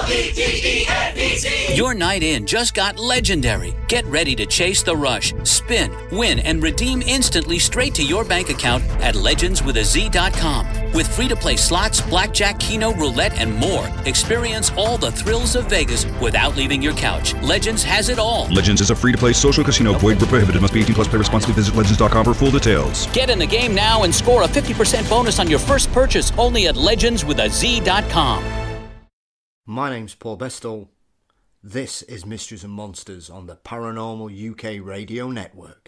Your night in just got legendary. Get ready to chase the rush, spin, win, and redeem instantly straight to your bank account at legendswithaz.com. With free-to-play slots, blackjack, keno, roulette, and more, experience all the thrills of Vegas without leaving your couch. Legends has it all. Legends is a free-to-play social casino. Void where prohibited. Must be 18 plus. Play responsibly. Visit legends.com for full details. Get in the game now and score a 50% bonus on your first purchase only at legendswithaz.com. My name's Paul Bestall. This is Mysteries and Monsters on the Paranormal UK Radio Network.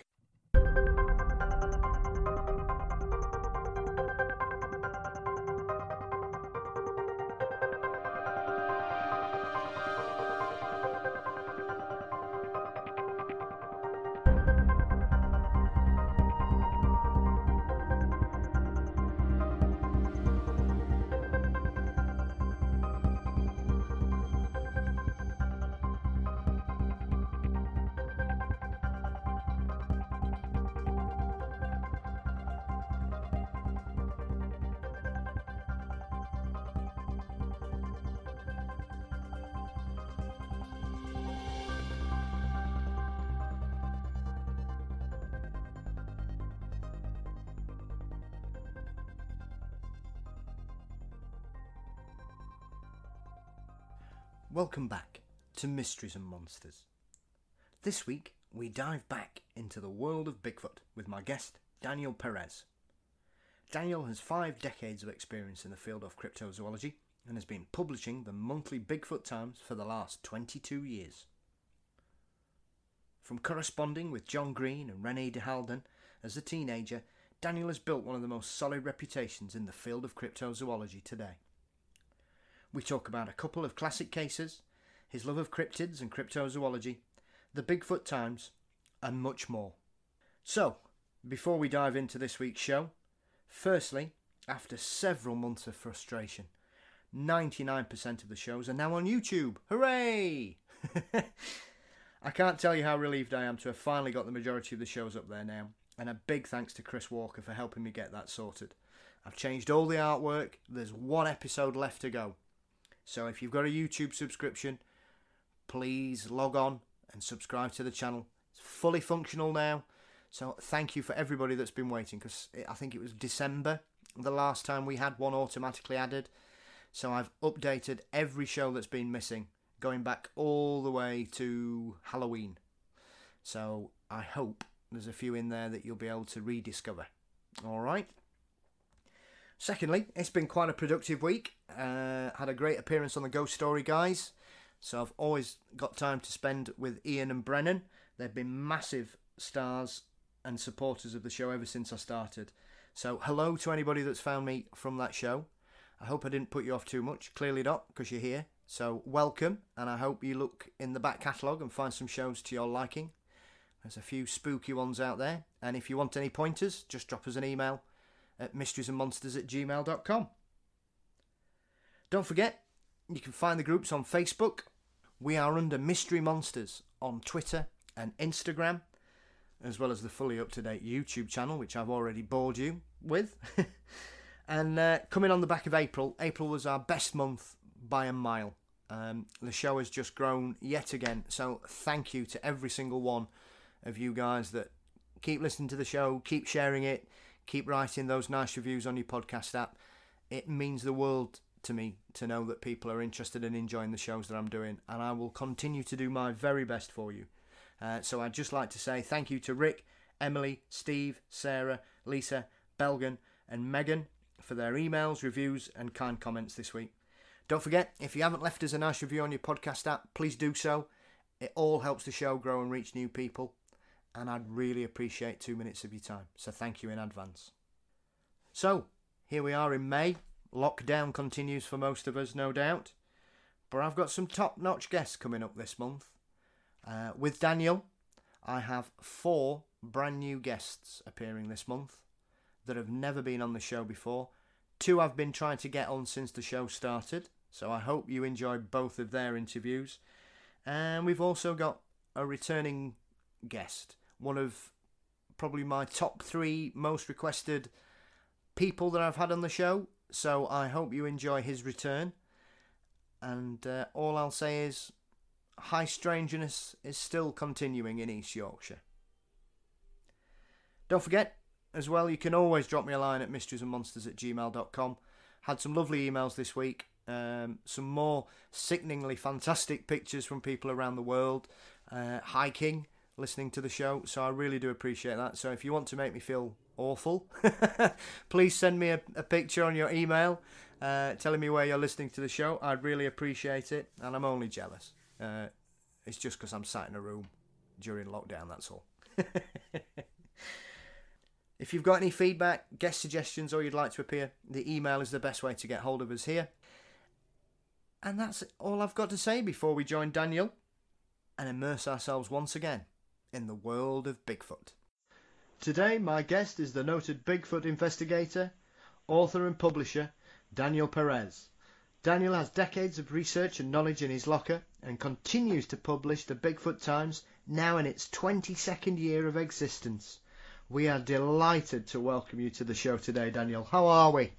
Welcome back to Mysteries and Monsters. This week we dive back into the world of Bigfoot with my guest Daniel Perez. Daniel has 5 decades of experience in the field of cryptozoology and has been publishing the monthly Bigfoot Times for the last 22 years. From corresponding with John Green and René de Halden as a teenager, Daniel has built one of the most solid reputations in the field of cryptozoology today. We talk about a couple of classic cases, his love of cryptids and cryptozoology, the Bigfoot Times, and much more. So, before we dive into this week's show, firstly, after several months of frustration, 99% of the shows are now on YouTube. Hooray! I can't tell you how relieved I am to have finally got the majority of the shows up there now, and a big thanks to Chris Walker for helping me get that sorted. I've changed all the artwork, there's 1 episode left to go. So if you've got a YouTube subscription, please log on and subscribe to the channel. It's fully functional now. So thank you for everybody that's been waiting, because I think it was December the last time we had one automatically added. So I've updated every show that's been missing, going back all the way to Halloween. So I hope there's a few in there that you'll be able to rediscover. All right. Secondly, it's been quite a productive week. Had a great appearance on the Ghost Story Guys. So I've always got time to spend with Ian and Brennan. They've been massive stars and supporters of the show ever since I started. So hello to anybody that's found me from that show. I hope I didn't put you off too much. Clearly not, because you're here. So welcome, and I hope you look in the back catalogue and find some shows to your liking. There's a few spooky ones out there. And if you want any pointers, just drop us an email at mysteriesandmonsters@gmail.com. Don't forget, you can find the groups on Facebook. We are under Mystery Monsters on Twitter and Instagram, as well as the fully up-to-date YouTube channel, which I've already bored you with. And coming on the back of April was our best month by a mile. The show has just grown yet again, so thank you to every single one of you guys that keep listening to the show, keep sharing it, keep writing those nice reviews on your podcast app. It means the world to me to know that people are interested in enjoying the shows that I'm doing, and I will continue to do my very best for you. So I'd just like to say thank you to Rick, Emily, Steve, Sarah, Lisa, Belgan and Megan for their emails, reviews and kind comments this week. Don't forget, if you haven't left us a nice review on your podcast app, please do so. It all helps the show grow and reach new people, and I'd really appreciate 2 minutes of your time, so thank you in advance. So, here we are in May. Lockdown continues for most of us, no doubt, but I've got some top-notch guests coming up this month. With Daniel, I have 4 brand new guests appearing this month that have never been on the show before. 2 I've been trying to get on since the show started, so I hope you enjoy both of their interviews. And we've also got a returning guest, one of probably my top 3 most requested people that I've had on the show, so I hope you enjoy his return. and all I'll say is high strangeness is still continuing in East Yorkshire. Don't forget, as well, you can always drop me a line at mysteriesandmonsters@gmail.com. Had some lovely emails this week. Some more sickeningly fantastic pictures from people around the world hiking, listening to the show. So I really do appreciate that. So if you want to make me feel awful, please send me a picture on your email telling me where you're listening to the show. I'd really appreciate it. And I'm only jealous. It's just because I'm sat in a room during lockdown, that's all. If you've got any feedback, guest suggestions, or you'd like to appear, the email is the best way to get hold of us here. And that's all I've got to say before we join Daniel and immerse ourselves once again in the world of Bigfoot. Today, my guest is the noted Bigfoot investigator, author and publisher, Daniel Perez. Daniel has decades of research and knowledge in his locker and continues to publish the Bigfoot Times, now in its 22nd year of existence. We are delighted to welcome you to the show today, Daniel. How are we?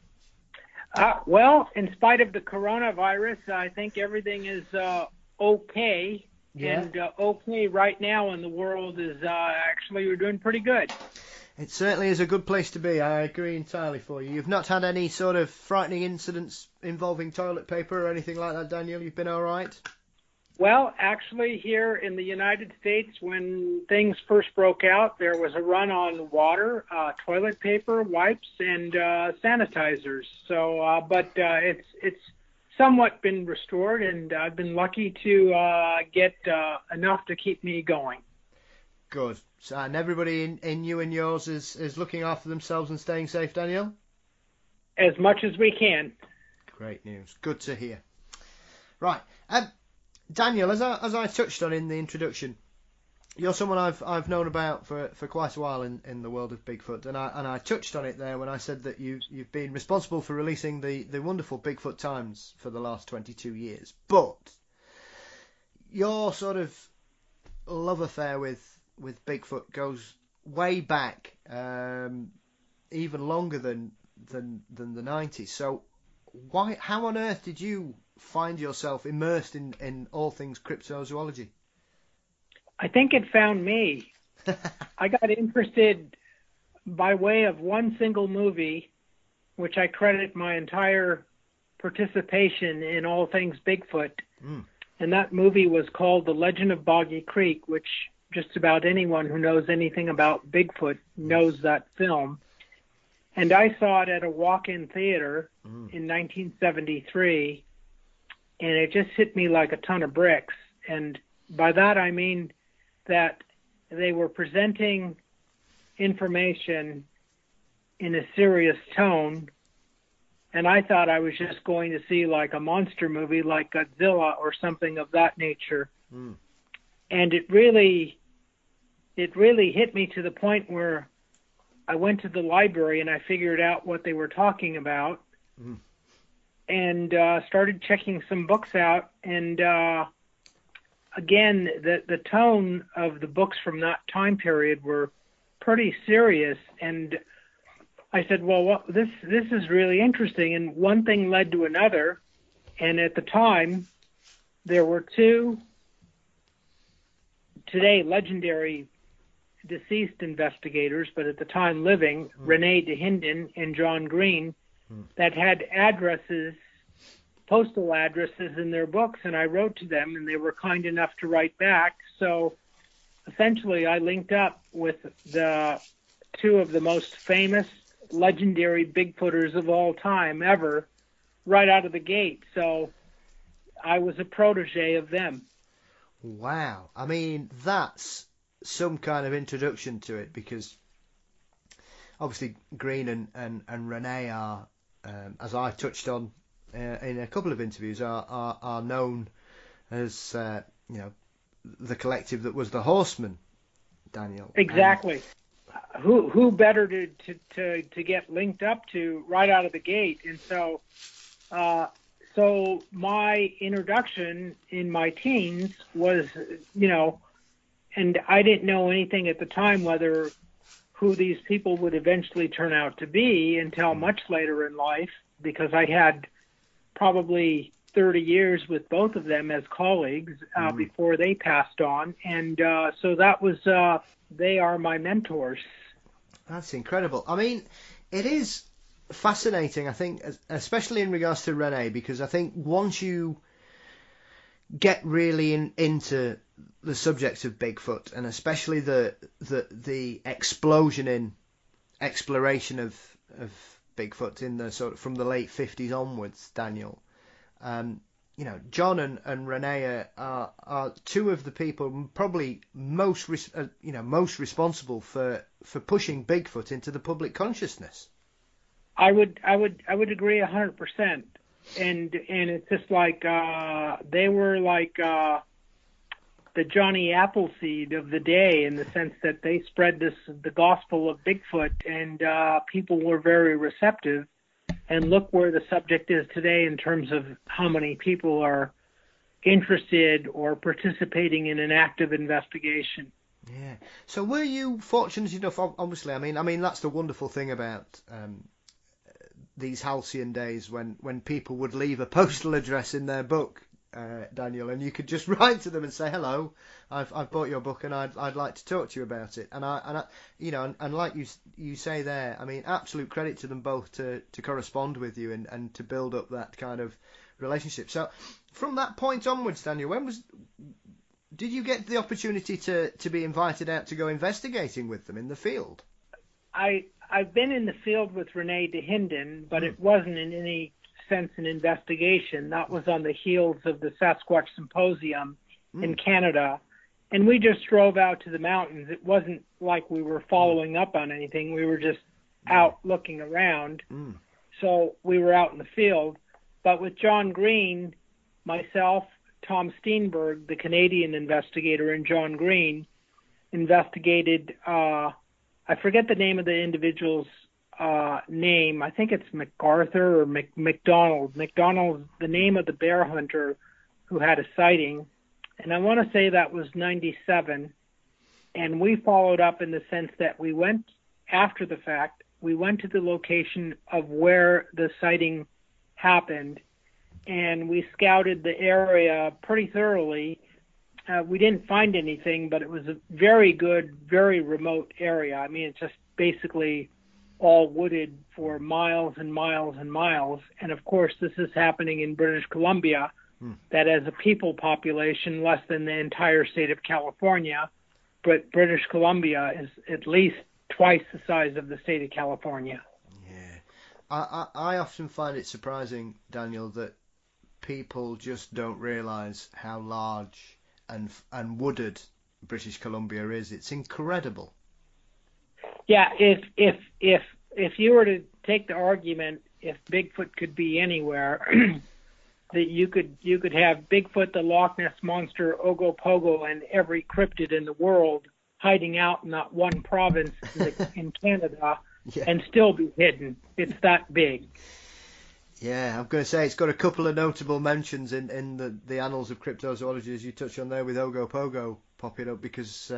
Well, in spite of the coronavirus, I think everything is okay. Yeah. And okay right now in the world is actually we're doing pretty good. It certainly is a good place to be. I agree entirely for you. You've not had any sort of frightening incidents involving toilet paper or anything like that, Daniel? You've been all right? Well, actually, here in the United States, when things first broke out, there was a run on water, toilet paper, wipes, and sanitizers. So, but it's somewhat been restored, and I've been lucky to get enough to keep me going. Good. So, and everybody in you and yours is looking after themselves and staying safe, Daniel? As much as we can. Great news. Good to hear. Right. Daniel, as I touched on in the introduction, you're someone I've known about for quite a while in the world of Bigfoot, and I touched on it there when I said that you've been responsible for releasing the wonderful Bigfoot Times for the last 22 years. But your sort of love affair with Bigfoot goes way back, even longer than the 90s. So how on earth did you find yourself immersed in all things cryptozoology? I think it found me. I got interested by way of one single movie, which I credit my entire participation in all things Bigfoot. And that movie was called The Legend of Boggy Creek, which just about anyone who knows anything about Bigfoot knows that film. And I saw it at a walk-in theater in 1973. And it just hit me like a ton of bricks. And by that I mean that they were presenting information in a serious tone. And I thought I was just going to see like a monster movie like Godzilla or something of that nature. And it really hit me to the point where I went to the library and I figured out what they were talking about. And started checking some books out. And again, the tone of the books from that time period were pretty serious. And I said, well, this is really interesting. And one thing led to another. And at the time, there were two today legendary deceased investigators, but at the time living, Rene DeHinden and John Green, that had addresses, postal addresses in their books, and I wrote to them, and they were kind enough to write back. So essentially, I linked up with the two of the most famous, legendary Bigfooters of all time ever, right out of the gate. So I was a protege of them. Wow. I mean, that's some kind of introduction to it, because obviously Green and Rene are, as I touched on in a couple of interviews, are known as the collective that was the Horsemen, Daniel. Exactly. Who better to get linked up to right out of the gate? And so so my introduction in my teens was, and I didn't know anything at the time whether who these people would eventually turn out to be until much later in life, because I had probably 30 years with both of them as colleagues before they passed on. And so that was, they are my mentors. That's incredible. I mean, it is fascinating, I think, especially in regards to Rene, because I think once you get really into the subject of Bigfoot, and especially the explosion in exploration of Bigfoot in the sort of from the late 50s onwards, Daniel, John and Rene are two of the people probably most responsible for pushing Bigfoot into the public consciousness. I would agree 100%. And it's just like they were like the Johnny Appleseed of the day, in the sense that they spread the gospel of Bigfoot, and people were very receptive. And look where the subject is today in terms of how many people are interested or participating in an active investigation. Yeah. So were you fortunate enough? Obviously, I mean that's the wonderful thing about these halcyon days, when people would leave a postal address in their book, Daniel, and you could just write to them and say, hello, I've bought your book and I'd like to talk to you about it. And like you say there, I mean, absolute credit to them both to correspond with you and to build up that kind of relationship. So from that point onwards, Daniel, did you get the opportunity to be invited out to go investigating with them in the field? I've been in the field with Rene Dahinden, but it wasn't in any sense an investigation. That was on the heels of the Sasquatch Symposium in Canada. And we just drove out to the mountains. It wasn't like we were following up on anything. We were just out looking around. So we were out in the field. But with John Green, myself, Tom Steenberg, the Canadian investigator, and John Green investigated, I forget the name of the individual's name. I think it's MacArthur or McDonald. McDonald's the name of the bear hunter who had a sighting. And I want to say that was 97. And we followed up in the sense that we went after the fact. We went to the location of where the sighting happened, and we scouted the area pretty thoroughly. We didn't find anything, but it was a very good, very remote area. I mean, it's just basically all wooded for miles and miles and miles. And of course, this is happening in British Columbia, that has a people population less than the entire state of California, but British Columbia is at least twice the size of the state of California. Yeah. I often find it surprising, Daniel, that people just don't realise how large and wooded British Columbia is. It's incredible. Yeah, if you were to take the argument, if Bigfoot could be anywhere, that you could have Bigfoot, the Loch Ness Monster, Ogopogo, and every cryptid in the world hiding out in that one province in Canada, and still be hidden. It's that big. Yeah, I'm going to say it's got a couple of notable mentions in the annals of cryptozoology, as you touched on there, with Ogopogo popping up, because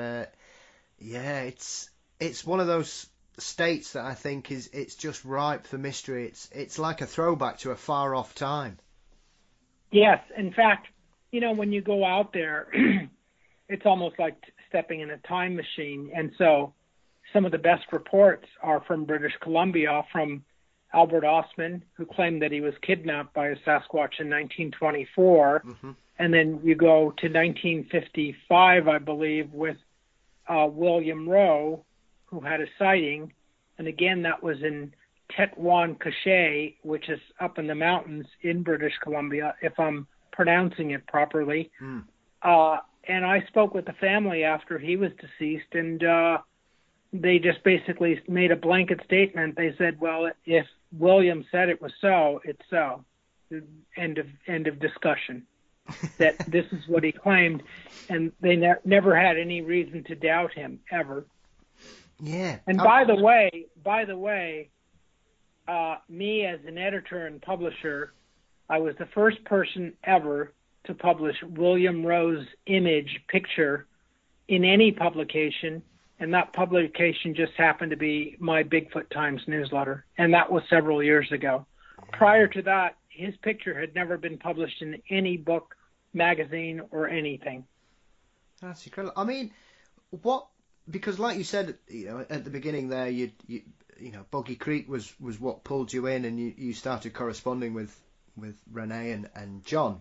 it's one of those states that I think it's just ripe for mystery. It's like a throwback to a far off time. Yes, in fact, when you go out there, it's almost like stepping in a time machine. And so some of the best reports are from British Columbia, from Albert Ostman, who claimed that he was kidnapped by a Sasquatch in 1924. And then you go to 1955, I believe, with William Rowe, who had a sighting. And again, that was in Tetuan Cache, which is up in the mountains in British Columbia, if I'm pronouncing it properly. And I spoke with the family after he was deceased, and they just basically made a blanket statement. They said, well, if William said it was so, it's so. End of discussion. That this is what he claimed, and they never had any reason to doubt him, ever. Yeah. And by the way, me as an editor and publisher, I was the first person ever to publish William Rowe's picture in any publication, and that publication just happened to be my Bigfoot Times newsletter, and that was several years ago. Prior to that, his picture had never been published in any book, magazine, or anything. That's incredible. I mean, because like you said, at the beginning there, you Boggy Creek was what pulled you in, and you started corresponding with Renee and John.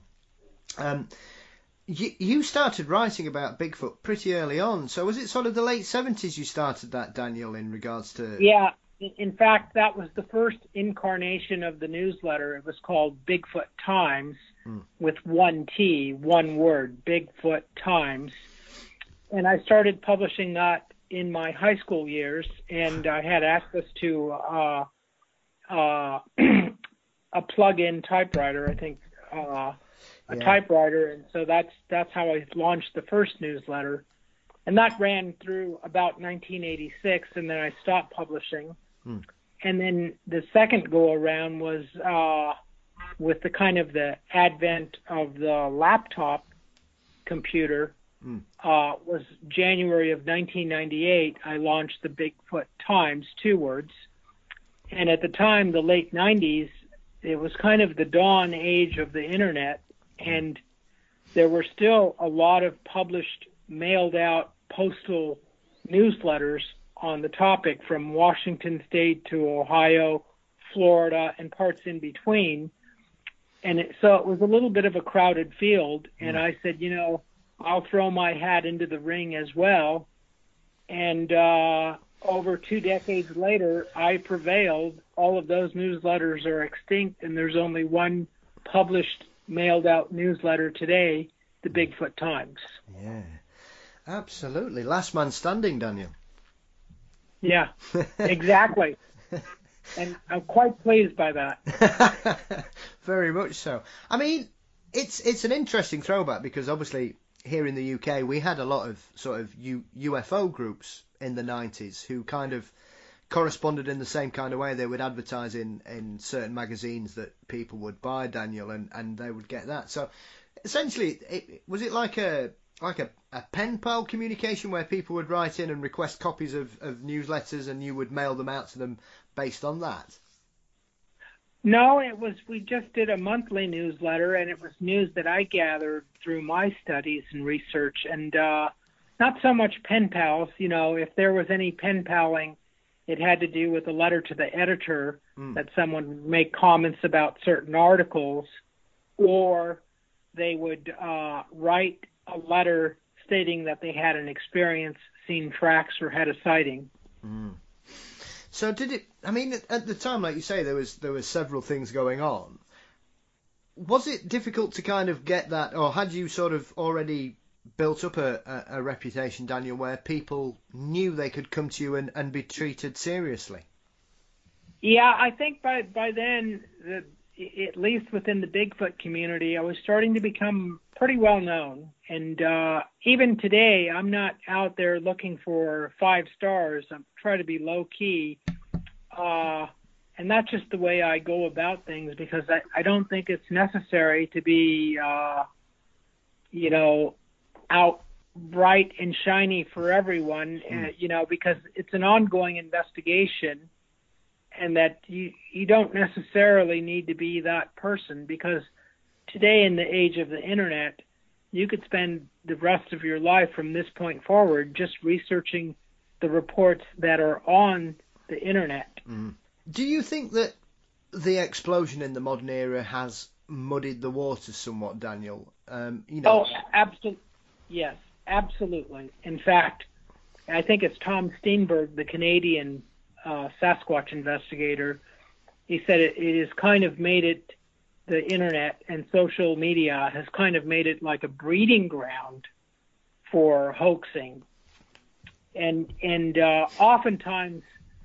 You started writing about Bigfoot pretty early on. So was it sort of the late 70s you started that, Daniel, in regards to... Yeah. In fact, that was the first incarnation of the newsletter. It was called Bigfoot Times with one T, one word, Bigfoot Times. And I started publishing that in my high school years, and I had access to a plug-in typewriter, I think, typewriter, and so that's how I launched the first newsletter. And that ran through about 1986, and then I stopped publishing. And then the second go-around was with the kind of the advent of the laptop computer, was January of 1998, I launched the Bigfoot Times, 2 words. And at the time, the late 90s, it was kind of the dawn age of the internet, and there were still a lot of published, mailed-out postal newsletters on the topic from Washington State to Ohio, Florida, and parts in between. And so it was a little bit of a crowded field, and I said, I'll throw my hat into the ring as well. And over 2 decades later, I prevailed. All of those newsletters are extinct, and there's only one published, mailed-out newsletter today, the Bigfoot Times. Yeah, absolutely. Last man standing, Daniel. Yeah, exactly. And I'm quite pleased by that. Very much so. I mean, it's an interesting throwback because obviously here in the UK we had a lot of sort of UFO groups in the 90s who kind of corresponded in the same kind of way. They would advertise in certain magazines that people would buy, Daniel, and they would get that. So essentially, was it like a pen pal communication where people would write in and request copies of newsletters and you would mail them out to them based on that? No, we just did a monthly newsletter, and it was news that I gathered through my studies and research, and not so much pen pals. If there was any pen paling, it had to do with a letter to the editor that someone would make comments about certain articles, or they would write a letter stating that they had an experience, seen tracks, or had a sighting. So did it? I mean, at the time, like you say, there was several things going on. Was it difficult to kind of get that, or had you sort of already built up a reputation, Daniel, where people knew they could come to you and be treated seriously? Yeah, I think by then, at least within the Bigfoot community, I was starting to become pretty well known. And even today, I'm not out there looking for 5 stars. I'm trying to be low key. And that's just the way I go about things, because I don't think it's necessary to be, out bright and shiny for everyone, because it's an ongoing investigation, and that you don't necessarily need to be that person, because today in the age of the internet, you could spend the rest of your life from this point forward just researching the reports that are on the internet. Do you think that the explosion in the modern era has muddied the waters somewhat, Daniel? Oh, absolutely. Yes, absolutely. In fact, I think it's Tom Steenberg, the Canadian Sasquatch investigator. He said it has kind of made it, the internet and social media has kind of made it like a breeding ground for hoaxing. And oftentimes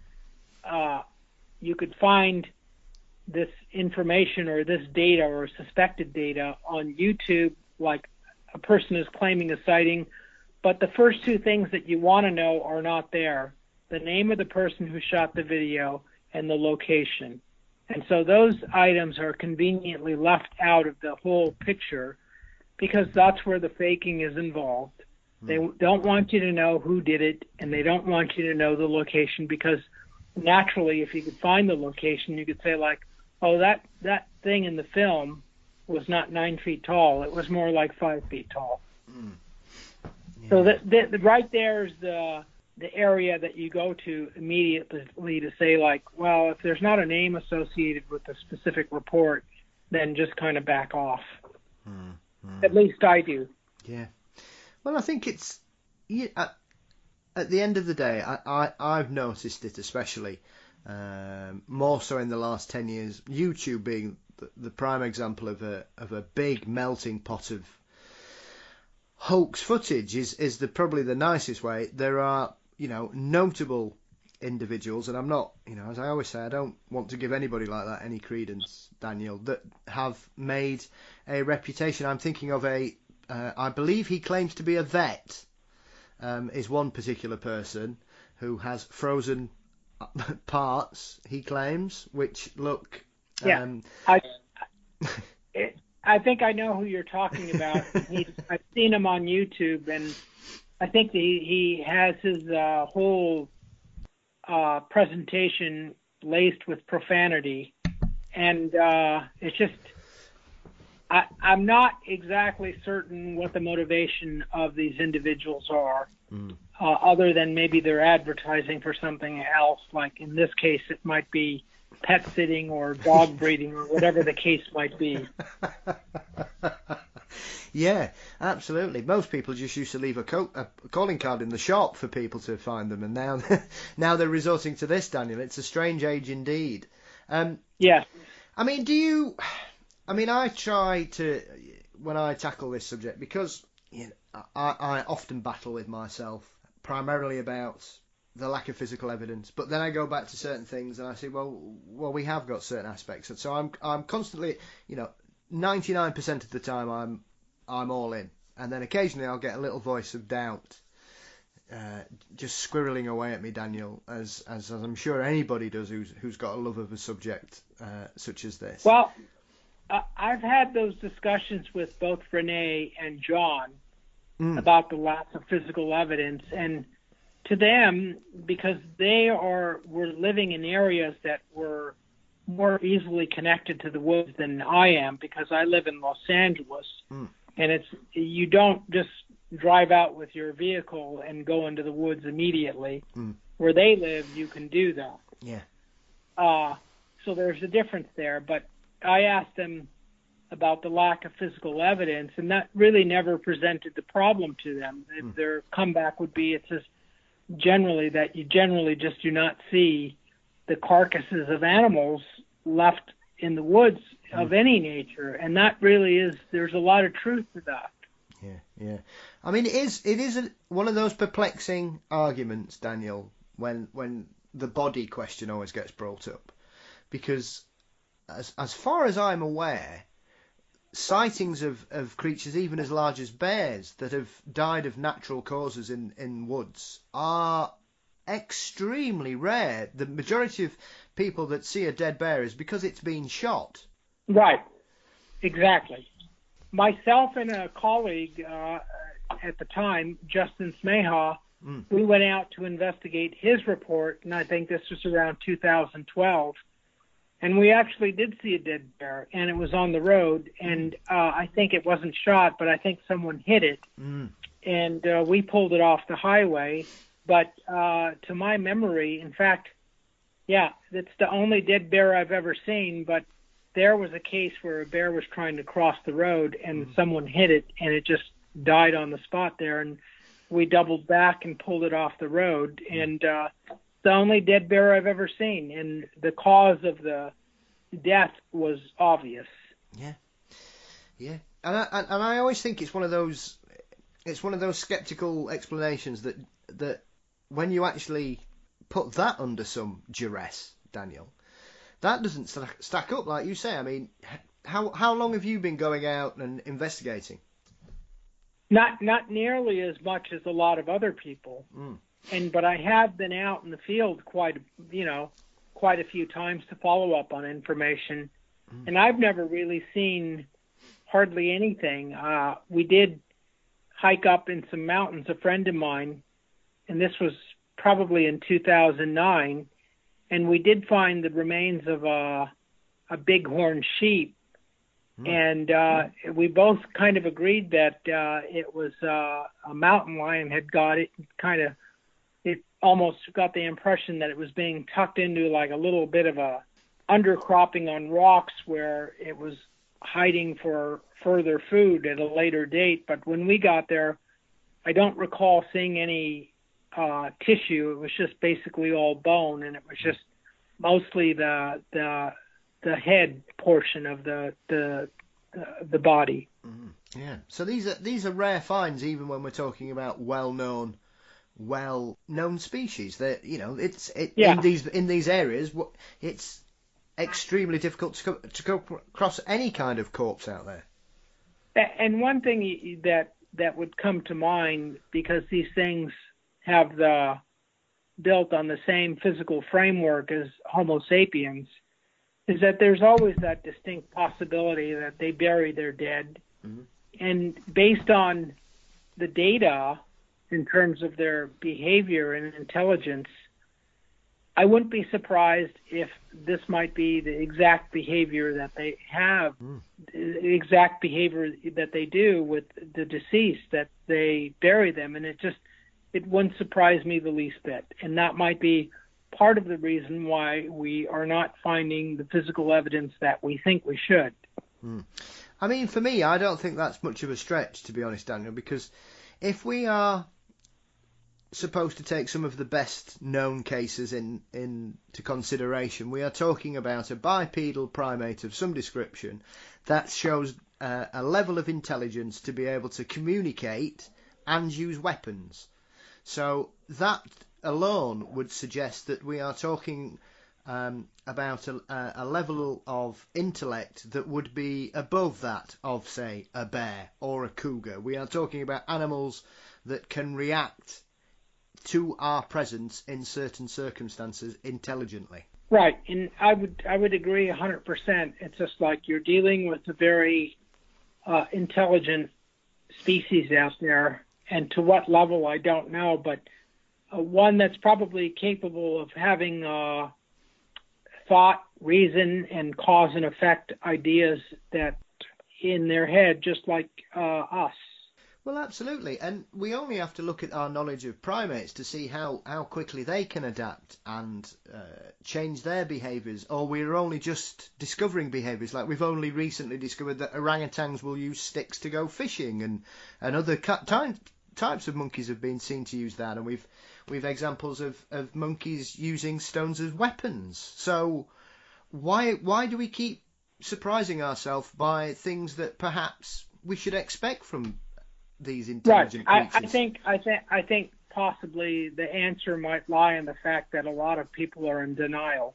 you could find this information or this data or suspected data on YouTube, like a person is claiming a sighting, but the first 2 things that you want to know are not there: the name of the person who shot the video and the location. And so those items are conveniently left out of the whole picture because that's where the faking is involved. They don't want you to know who did it, and they don't want you to know the location, because naturally, if you could find the location, you could say, like, oh, that thing in the film was not 9 feet tall. It was more like 5 feet tall. Yeah. So that right there is the area that you go to immediately to say, like, well, if there's not a name associated with a specific report, then just kind of back off. At least I do. Yeah. Well, I think it's at the end of the day, I've noticed it especially more so in the last 10 years. YouTube being the prime example of a big melting pot of hoax footage is probably the nicest way. There are notable individuals, and I'm not, as I always say, I don't want to give anybody like that any credence, Daniel, that have made a reputation. I'm thinking of I believe he claims to be a vet, is one particular person who has frozen parts, he claims, which look... I think I know who you're talking about. I've seen him on YouTube, and I think he has his whole presentation laced with profanity, and it's just I'm not exactly certain what the motivation of these individuals are, other than maybe they're advertising for something else. Like in this case, it might be pet sitting or dog breeding or whatever the case might be. Yeah, absolutely. Most people just used to leave a calling card in the shop for people to find them, and now they're resorting to this, Daniel. It's a strange age indeed. Yeah. I mean, I try to, when I tackle this subject, because I often battle with myself, primarily about the lack of physical evidence, but then I go back to certain things and I say, well, we have got certain aspects, and so I'm constantly, 99% of the time I'm all in, and then occasionally I'll get a little voice of doubt, just squirreling away at me, Daniel, as I'm sure anybody does who's got a love of a subject such as this. Well, I've had those discussions with both Renee and John about the lack of physical evidence, and to them, because they were living in areas that were more easily connected to the woods than I am, because I live in Los Angeles, and you don't just drive out with your vehicle and go into the woods immediately. Where they live, you can do that. Yeah. So there's a difference there, but I asked them about the lack of physical evidence, and that really never presented the problem to them. Their comeback would be, it's just generally that you generally just do not see the carcasses of animals left in the woods of any nature, and that really there's a lot of truth to that. Yeah. I mean, it is one of those perplexing arguments, Daniel, when the body question always gets brought up, because as far as I'm aware, sightings of creatures even as large as bears that have died of natural causes in woods are extremely rare. The majority of people that see a dead bear is because it's been shot. Right, exactly. Myself and a colleague at the time, Justin Smeha, we went out to investigate his report, and I think this was around 2012. And we actually did see a dead bear, and it was on the road, and I think it wasn't shot, but I think someone hit it, and we pulled it off the highway. But to my memory, in fact, it's the only dead bear I've ever seen, but there was a case where a bear was trying to cross the road, and someone hit it, and it just died on the spot there, and we doubled back and pulled it off the road, and the only dead bear I've ever seen, and the cause of the death was obvious. Yeah. And I always think it's one of those skeptical explanations that when you actually put that under some duress, Daniel, that doesn't stack up, like you say. I mean, how long have you been going out and investigating? Not nearly as much as a lot of other people. But I have been out in the field quite a few times to follow up on information, and I've never really seen hardly anything. We did hike up in some mountains, a friend of mine, and this was probably in 2009, and we did find the remains of a a bighorn sheep. And we both kind of agreed that it was a mountain lion had got it. It almost got the impression that it was being tucked into like a little bit of a undercropping on rocks where it was hiding for further food at a later date. But when we got there, I don't recall seeing any tissue. It was just basically all bone, and it was just mostly the head portion of the body. Yeah. So these are rare finds, even when we're talking about well-known species. That in these areas, it's extremely difficult to come across any kind of corpse out there. And one thing that would come to mind, because these things have built on the same physical framework as Homo sapiens, is that there's always that distinct possibility that they bury their dead. And based on the data in terms of their behavior and intelligence, I wouldn't be surprised if this might be the exact behavior that they have, the exact behavior that they do with the deceased, that they bury them. And it wouldn't surprise me the least bit. And that might be part of the reason why we are not finding the physical evidence that we think we should. I mean, for me, I don't think that's much of a stretch, to be honest, Daniel, because if we are supposed to take some of the best known cases into consideration, we are talking about a bipedal primate of some description that shows a level of intelligence to be able to communicate and use weapons. So that alone would suggest that we are talking about a level of intellect that would be above that of, say, a bear or a cougar. We are talking about animals that can react to our presence in certain circumstances intelligently. Right, and I would agree 100%. It's just like you're dealing with a very intelligent species out there, and to what level I don't know, but one that's probably capable of having thought, reason, and cause and effect ideas that in their head, just like us. Well, absolutely, and we only have to look at our knowledge of primates to see how quickly they can adapt and change their behaviours, or we're only just discovering behaviours. Like we've only recently discovered that orangutans will use sticks to go fishing, and other types of monkeys have been seen to use that, and we've examples of monkeys using stones as weapons. So why do we keep surprising ourselves by things that perhaps we should expect from these intelligent creatures? I think possibly the answer might lie in the fact that a lot of people are in denial.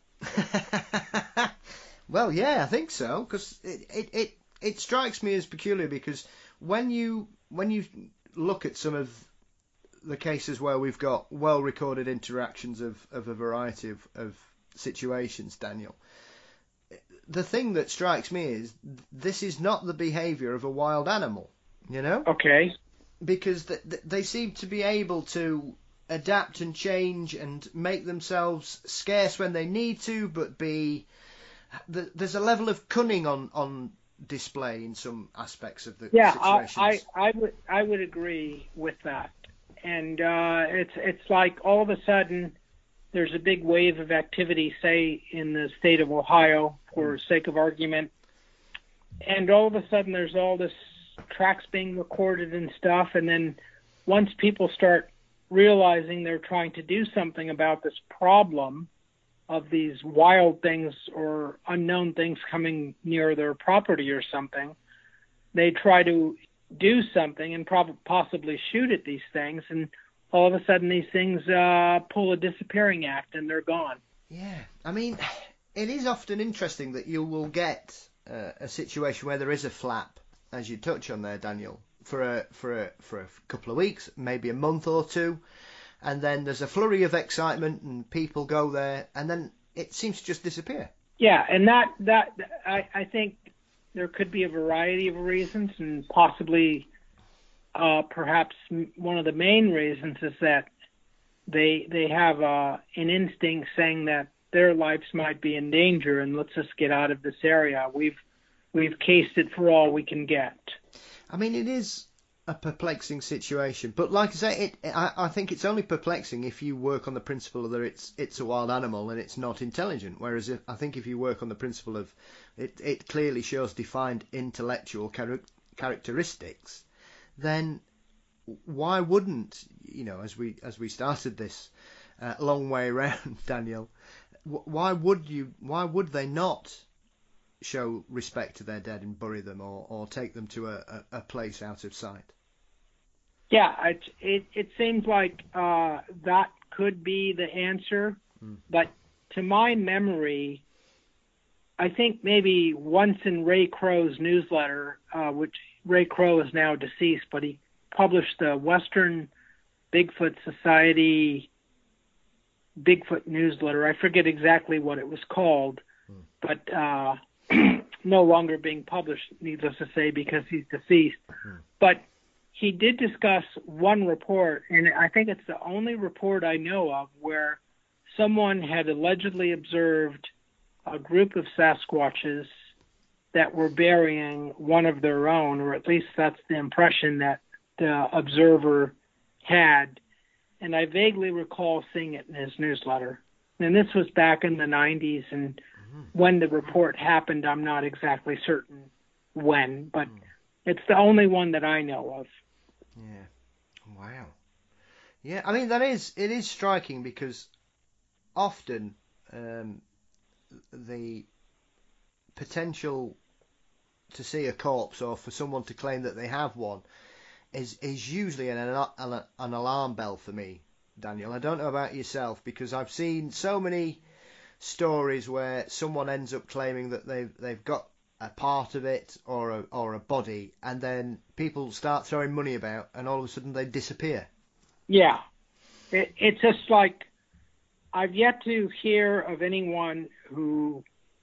Well, yeah, I think so, because it strikes me as peculiar, because when you look at some of the cases where we've got well-recorded interactions of a variety of situations, Daniel, the thing that strikes me is this is not the behaviour of a wild animal. You know? Okay. Because they seem to be able to adapt and change and make themselves scarce when they need to, but there's a level of cunning on display in some aspects of the situations. I would agree with that. And it's like all of a sudden there's a big wave of activity, say in the state of Ohio, for sake of argument, and all of a sudden there's all this tracks being recorded and stuff, and then once people start realizing they're trying to do something about this problem of these wild things or unknown things coming near their property or something, they try to do something and possibly shoot at these things, and all of a sudden these things pull a disappearing act and they're gone. Yeah, I mean, it is often interesting that you will get a situation where there is a flap, as you touch on there, Daniel, for a couple of weeks, maybe a month or two, and then there's a flurry of excitement and people go there, and then it seems to just disappear. Yeah, and that I think there could be a variety of reasons, and possibly perhaps one of the main reasons is that they have an instinct saying that their lives might be in danger, and let's just get out of this area. We've cased it for all we can get. I mean, it is a perplexing situation, but like I say, I think it's only perplexing if you work on the principle that it's a wild animal and it's not intelligent. Whereas I think if you work on the principle of it clearly shows defined intellectual characteristics, then why wouldn't, as we started this long way around, Daniel, why would they not show respect to their dead and bury them or take them to a place out of sight? Yeah, it seems like that could be the answer, but to my memory, I think maybe once in Ray Crow's newsletter, which Ray Crow is now deceased, but he published the Western Bigfoot Society Bigfoot newsletter. I forget exactly what it was called, but no longer being published, needless to say, because he's deceased. But he did discuss one report, and I think it's the only report I know of where someone had allegedly observed a group of Sasquatches that were burying one of their own, or at least that's the impression that the observer had. And I vaguely recall seeing it in his newsletter. And this was back in the 90s, and when the report happened, I'm not exactly certain when, but it's the only one that I know of. Yeah. Wow. Yeah, I mean, it is striking because often the potential to see a corpse or for someone to claim that they have one is usually an alarm bell for me, Daniel. I don't know about yourself, because I've seen so many stories where someone ends up claiming that they've got a part of it or a body, and then people start throwing money about, and all of a sudden they disappear. Yeah, it's just like I've yet to hear of anyone who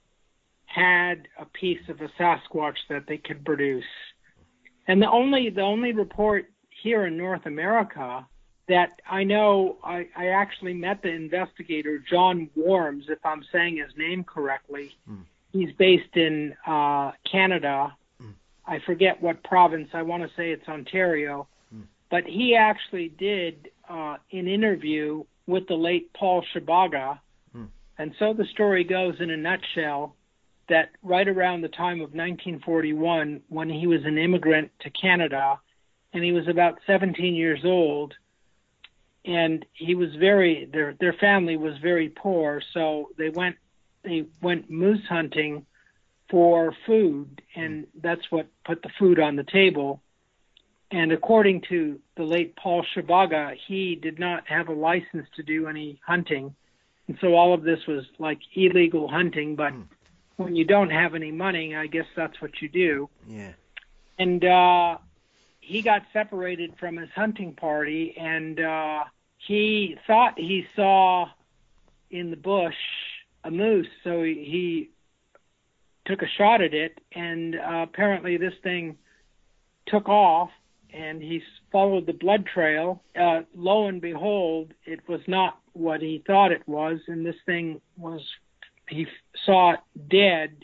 had a piece of a Sasquatch that they could produce. And the only report here in North America that I know, I actually met the investigator, John Worms, if I'm saying his name correctly. He's based in Canada. I forget what province. I want to say it's Ontario. But he actually did an interview with the late Paul Shibaga. And so the story goes in a nutshell that right around the time of 1941, when he was an immigrant to Canada, and he was about 17 years old, and he was their family was very poor, so they went moose hunting for food, and that's what put the food on the table. And according to the late Paul Shibaga, he did not have a license to do any hunting, and so all of this was like illegal hunting, but when you don't have any money, I guess that's what you do. Yeah. And he got separated from his hunting party, and he thought he saw in the bush a moose, so he took a shot at it, and apparently this thing took off, and he followed the blood trail. Lo and behold, it was not what he thought it was, and this thing he saw it dead,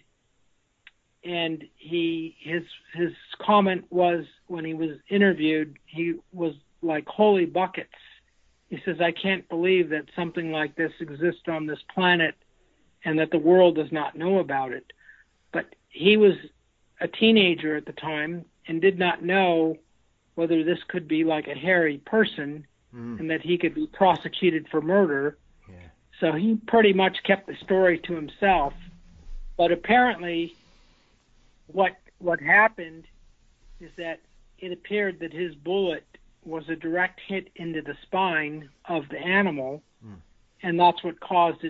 and his comment was, when he was interviewed, he was like, holy buckets. He says, I can't believe that something like this exists on this planet and that the world does not know about it. But he was a teenager at the time and did not know whether this could be like a hairy person and that he could be prosecuted for murder. So he pretty much kept the story to himself. But apparently what happened is that it appeared that his bullet was a direct hit into the spine of the animal, and that's what caused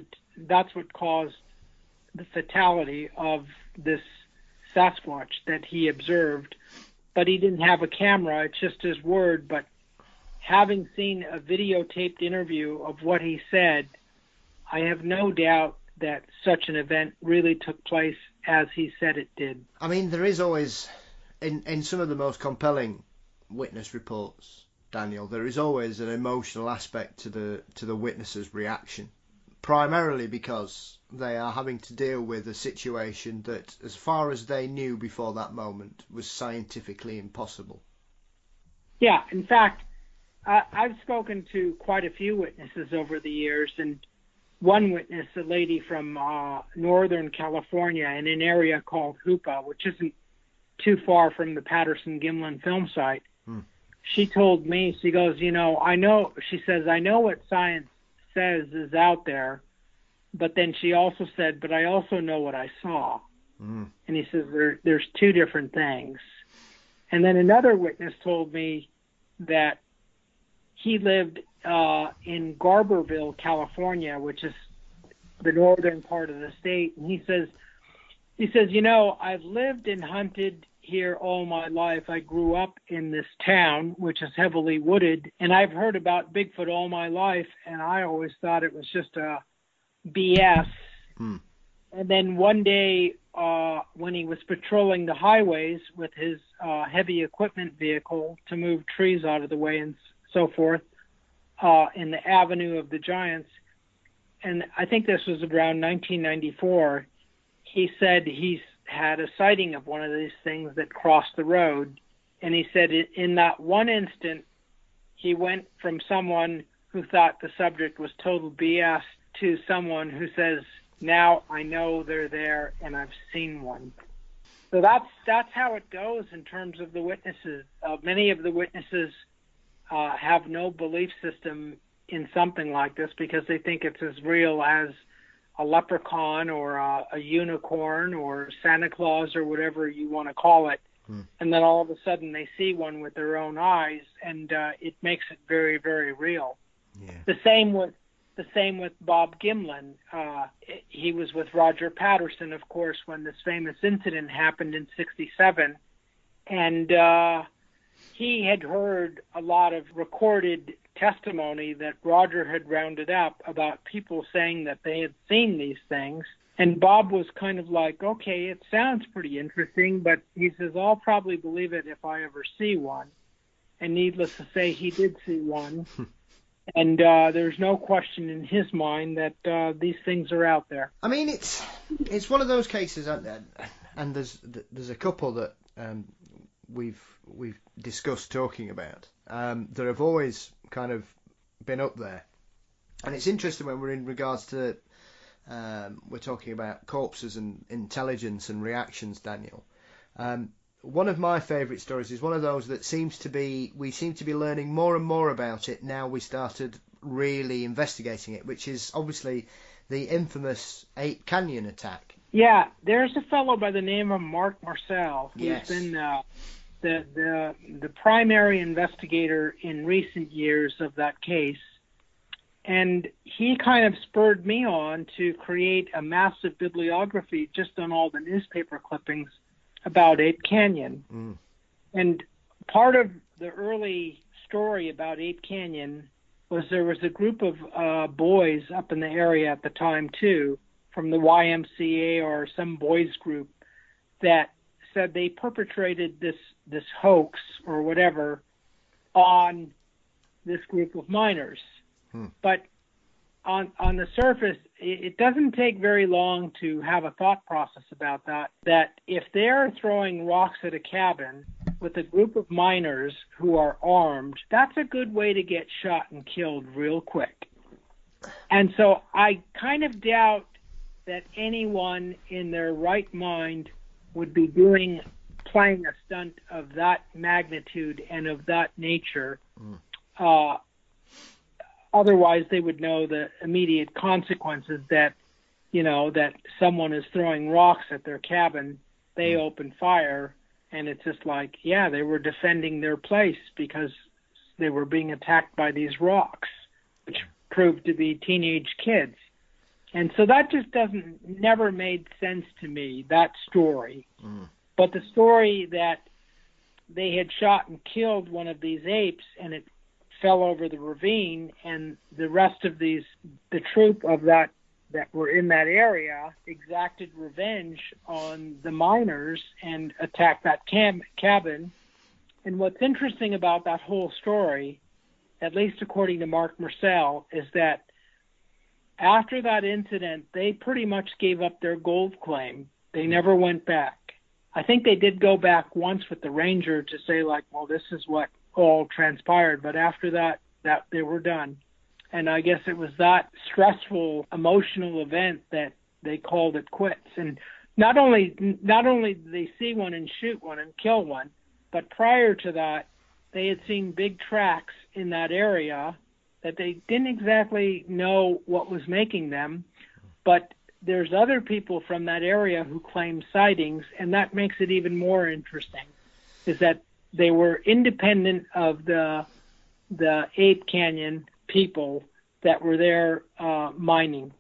the fatality of this Sasquatch that he observed. But he didn't have a camera, it's just his word. But having seen a videotaped interview of what he said, I have no doubt that such an event really took place as he said it did. I mean, there is always, in some of the most compelling witness reports, Daniel, there is always an emotional aspect to the witnesses' reaction. primarily because they are having to deal with a situation that, as far as they knew before that moment, was scientifically impossible. Yeah, in fact, I've spoken to quite a few witnesses over the years, and one witness, a lady from Northern California in an area called Hoopa, which isn't too far from the Patterson-Gimlin film site, she told me, she goes, I know what science says is out there, but then she also said, but I also know what I saw. And he says there's two different things. And then another witness told me that he lived in Garberville, California, which is the northern part of the state. And he says, I've lived and hunted here all my life. I grew up in this town, which is heavily wooded, and I've heard about Bigfoot all my life, and I always thought it was just a BS. And then one day, when he was patrolling the highways with his heavy equipment vehicle to move trees out of the way and so forth, in the Avenue of the Giants, and I think this was around 1994, he said he's had a sighting of one of these things that crossed the road. And he said in that one instant, he went from someone who thought the subject was total BS to someone who says, now I know they're there and I've seen one. So that's how it goes in terms of the witnesses. Many of the witnesses have no belief system in something like this because they think it's as real as a leprechaun or a unicorn or Santa Claus or whatever you want to call it. And then all of a sudden they see one with their own eyes, and it makes it very, very real. Yeah. The same with Bob Gimlin. He was with Roger Patterson, of course, when this famous incident happened in '67, and he had heard a lot of recorded testimony that Roger had rounded up about people saying that they had seen these things. And Bob was kind of like, okay, it sounds pretty interesting, but he says, I'll probably believe it if I ever see one. And needless to say, he did see one. And there's no question in his mind that these things are out there. I mean, it's one of those cases, and there's a couple that we've discussed talking about that have always kind of been up there. And it's interesting when we're in regards to we're talking about corpses and intelligence and reactions, Daniel. One of my favourite stories is one of those that we seem to be learning more and more about it now we started really investigating it, which is obviously the infamous Ape Canyon attack. Yeah, there's a fellow by the name of Mark Marcel who's Yes. been the primary investigator in recent years of that case. And he kind of spurred me on to create a massive bibliography just on all the newspaper clippings about Ape Canyon. And part of the early story about Ape Canyon was there was a group of boys up in the area at the time, too, from the YMCA or some boys group that said they perpetrated this hoax or whatever on this group of miners. But on the surface, it doesn't take very long to have a thought process about that if they're throwing rocks at a cabin with a group of miners who are armed, that's a good way to get shot and killed real quick. And so I kind of doubt that anyone in their right mind would be playing a stunt of that magnitude and of that nature. Otherwise, they would know the immediate consequences that, that someone is throwing rocks at their cabin, they open fire, and it's just like, yeah, they were defending their place because they were being attacked by these rocks, which proved to be teenage kids. And so that just never made sense to me, that story. But the story that they had shot and killed one of these apes and it fell over the ravine, and the rest of the troop of that were in that area exacted revenge on the miners and attacked that cabin. And what's interesting about that whole story, at least according to Mark Marcel, is that after that incident, they pretty much gave up their gold claim. They never went back. I think they did go back once with the ranger to say, like, well, this is what all transpired. But after that they were done. And I guess it was that stressful, emotional event that they called it quits. And not only did they see one and shoot one and kill one, but prior to that, they had seen big tracks in that area that they didn't exactly know what was making them, but there's other people from that area who claim sightings, and that makes it even more interesting, is that they were independent of the Ape Canyon people that were there mining.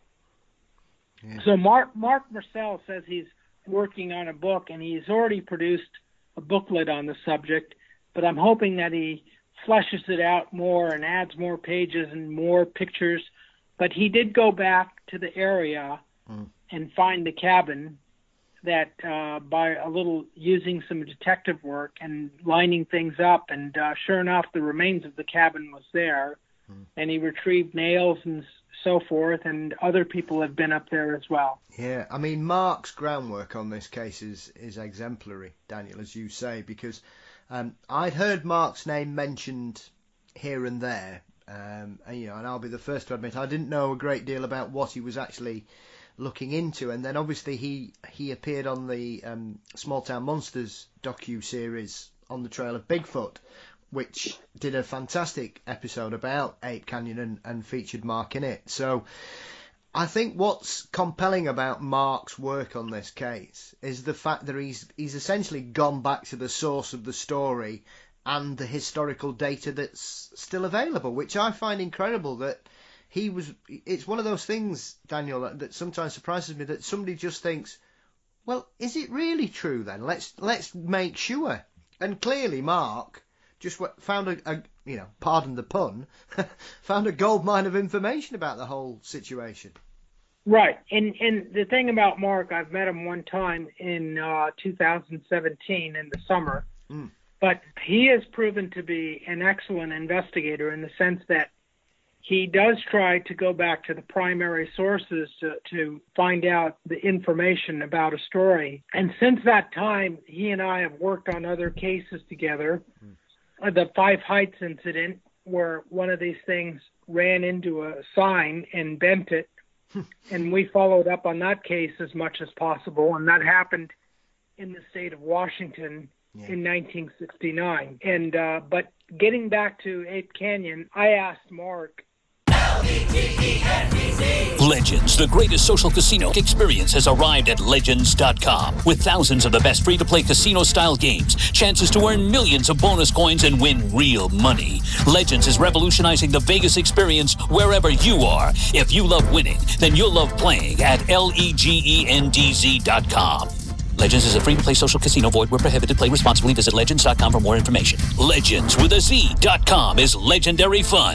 Yeah. So Mark Marcel says he's working on a book, and he's already produced a booklet on the subject, but I'm hoping that he fleshes it out more and adds more pages and more pictures. But he did go back to the area and find the cabin that by a little using some detective work and lining things up, and sure enough, the remains of the cabin was there, and he retrieved nails and so forth, and other people have been up there as well. Yeah, I mean, Mark's groundwork on this case is exemplary, Daniel, as you say, because I'd heard Mark's name mentioned here and there, and I'll be the first to admit I didn't know a great deal about what he was actually looking into. And then obviously he appeared on the Small Town Monsters docu-series On the Trail of Bigfoot, which did a fantastic episode about Ape Canyon and featured Mark in it. So I think what's compelling about Mark's work on this case is the fact that he's essentially gone back to the source of the story and the historical data that's still available, which I find incredible that it's one of those things, Daniel, that sometimes surprises me, that somebody just thinks, well, is it really true then? Let's make sure. And clearly Mark just found pardon the pun, found a goldmine of information about the whole situation. Right. And the thing about Mark, I've met him one time in 2017 in the summer, but he has proven to be an excellent investigator in the sense that he does try to go back to the primary sources to find out the information about a story. And since that time, he and I have worked on other cases together. The Five Heights incident, where one of these things ran into a sign and bent it, and we followed up on that case as much as possible, and that happened in the state of Washington in 1969. And but getting back to Ape Canyon, I asked Mark. Legends, the greatest social casino experience, has arrived at Legends.com. With thousands of the best free-to-play casino-style games, chances to earn millions of bonus coins and win real money. Legends is revolutionizing the Vegas experience wherever you are. If you love winning, then you'll love playing at LEGENDZ.com. Legends is a free-to-play social casino. Void where prohibited. Play responsibly. Visit Legends.com for more information. Legends with a Z.com is legendary fun.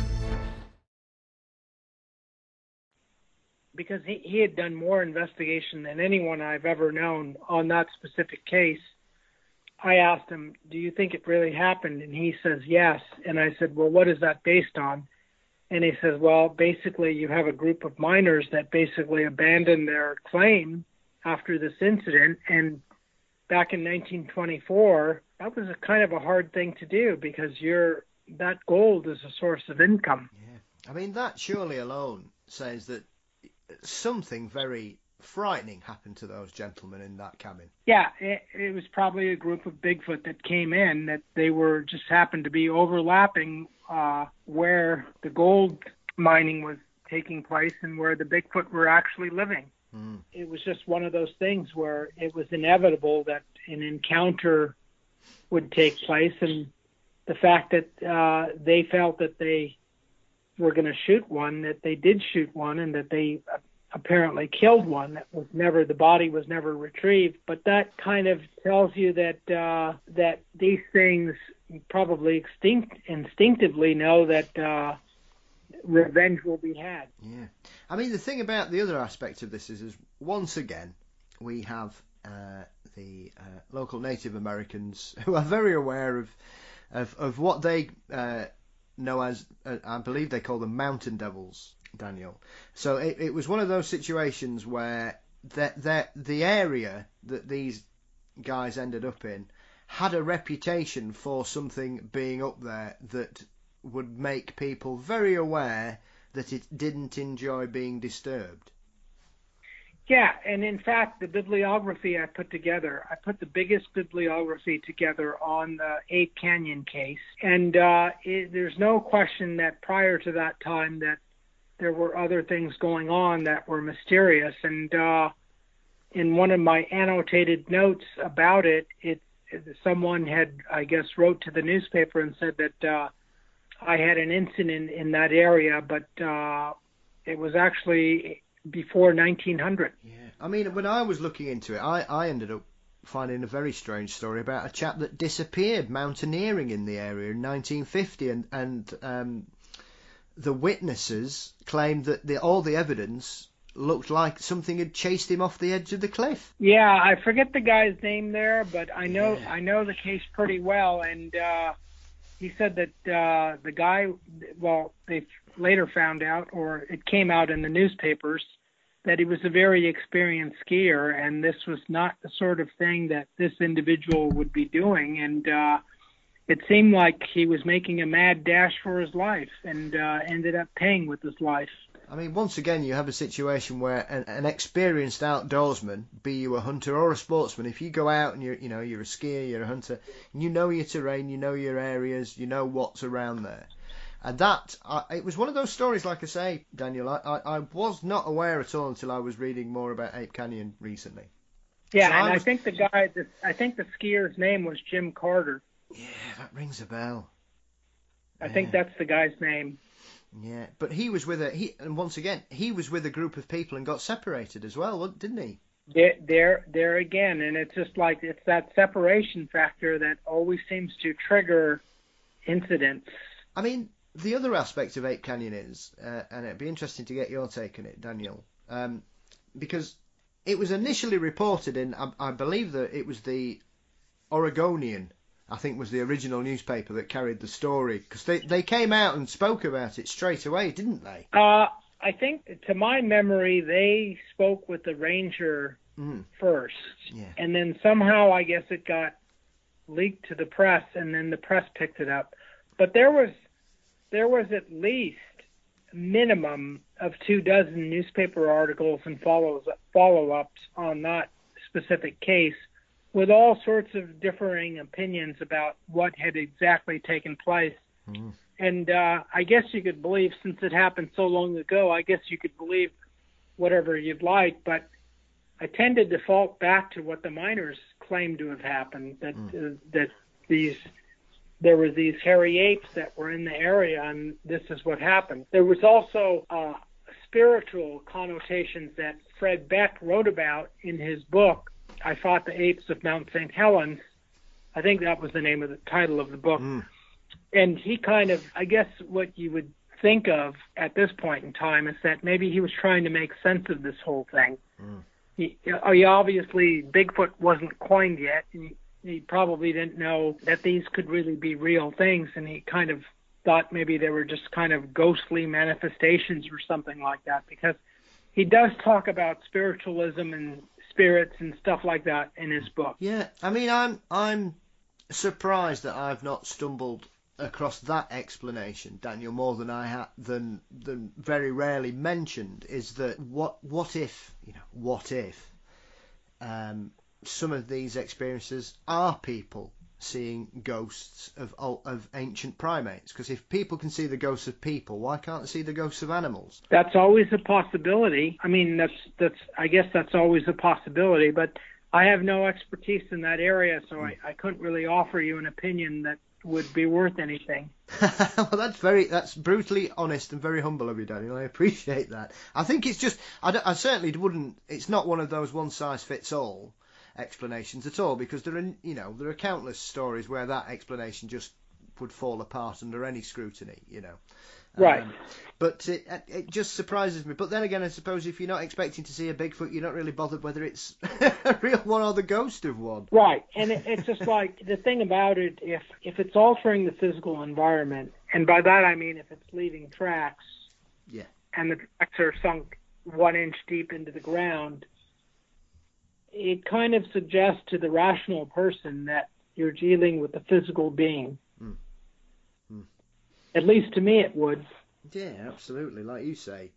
Because he had done more investigation than anyone I've ever known on that specific case. I asked him, do you think it really happened? And he says, yes. And I said, well, what is that based on? And he says, well, basically you have a group of miners that basically abandoned their claim after this incident. And back in 1924, that was a kind of a hard thing to do because that gold is a source of income. Yeah. I mean, that surely alone says that something very frightening happened to those gentlemen in that cabin. Yeah, it was probably a group of Bigfoot that came in, that they were just happened to be overlapping where the gold mining was taking place and where the Bigfoot were actually living. It was just one of those things where it was inevitable that an encounter would take place, and the fact that they felt that they were going to shoot one, that they did shoot one, and that they apparently killed one. The body was never retrieved. But that kind of tells you that that these things probably instinctively know that revenge will be had. Yeah. I mean, the thing about the other aspect of this is once again, we have the local Native Americans who are very aware of what they know as, I believe they call them mountain devils, Daniel. So it was one of those situations where the area that these guys ended up in had a reputation for something being up there that would make people very aware that it didn't enjoy being disturbed. Yeah, and in fact, the bibliography I put the biggest bibliography together on the Ape Canyon case. And there's no question that prior to that time that there were other things going on that were mysterious. And in one of my annotated notes about it, someone had, I guess, wrote to the newspaper and said that I had an incident in that area, but it was actually before 1900. Yeah, I mean, when I was looking into it, I ended up finding a very strange story about a chap that disappeared mountaineering in the area in 1950, and the witnesses claimed that all the evidence looked like something had chased him off the edge of the cliff. Yeah, I forget the guy's name there, but I know the case pretty well, and he said that the guy, well, they later found out, or it came out in the newspapers, that he was a very experienced skier, and this was not the sort of thing that this individual would be doing, and it seemed like he was making a mad dash for his life, and ended up paying with his life. I mean, once again, you have a situation where an experienced outdoorsman, be you a hunter or a sportsman, if you go out and you're a skier, you're a hunter, and you know your terrain, you know your areas, you know what's around there. And it was one of those stories, like I say, Daniel, I was not aware at all until I was reading more about Ape Canyon recently. Yeah, so I think the skier's name was Jim Carter. Yeah, that rings a bell. I think that's the guy's name. Yeah, but he was with he was with a group of people and got separated as well, didn't he? There again, and it's just like it's that separation factor that always seems to trigger incidents. I mean, the other aspect of Ape Canyon is, and it'd be interesting to get your take on it, Daniel, because it was initially reported in, I believe that it was the Oregonian, I think was the original newspaper that carried the story, because they came out and spoke about it straight away, didn't they? I think, to my memory, they spoke with the ranger first, and then somehow I guess it got leaked to the press, and then the press picked it up. But there was at least a minimum of 24 newspaper articles and follow-ups on that specific case, with all sorts of differing opinions about what had exactly taken place. And I guess you could believe, since it happened so long ago, I guess you could believe whatever you'd like, but I tend to default back to what the miners claimed to have happened, that there were these hairy apes that were in the area, and this is what happened. There was also spiritual connotations that Fred Beck wrote about in his book, I Fought the Apes of Mount St. Helens. I think that was the name of the title of the book. And he kind of, I guess what you would think of at this point in time is that maybe he was trying to make sense of this whole thing. He obviously, Bigfoot wasn't coined yet. He probably didn't know that these could really be real things, and he kind of thought maybe they were just kind of ghostly manifestations or something like that, because he does talk about spiritualism and spirits and stuff like that in his book. Yeah, I mean, I'm surprised that I've not stumbled across that explanation, Daniel, more than I have than very rarely mentioned, is that what if some of these experiences are people seeing ghosts of ancient primates? Because if people can see the ghosts of people, why can't they see the ghosts of animals? That's always a possibility. I mean, I guess that's always a possibility, but I have no expertise in that area, so I couldn't really offer you an opinion that would be worth anything. Well, that's brutally honest and very humble of you, Daniel. I appreciate that. I think it's just, I certainly wouldn't, it's not one of those one-size-fits-all explanations at all, because there are countless stories where that explanation just would fall apart under any scrutiny, Right. But it just surprises me. But then again, I suppose if you're not expecting to see a Bigfoot, you're not really bothered whether it's a real one or the ghost of one. Right. And it's just like, the thing about it, if it's altering the physical environment, and by that I mean if it's leaving tracks, and the tracks are sunk 1 inch deep into the ground, it kind of suggests to the rational person that you're dealing with a physical being. At least to me it would. Yeah, absolutely. Like you say,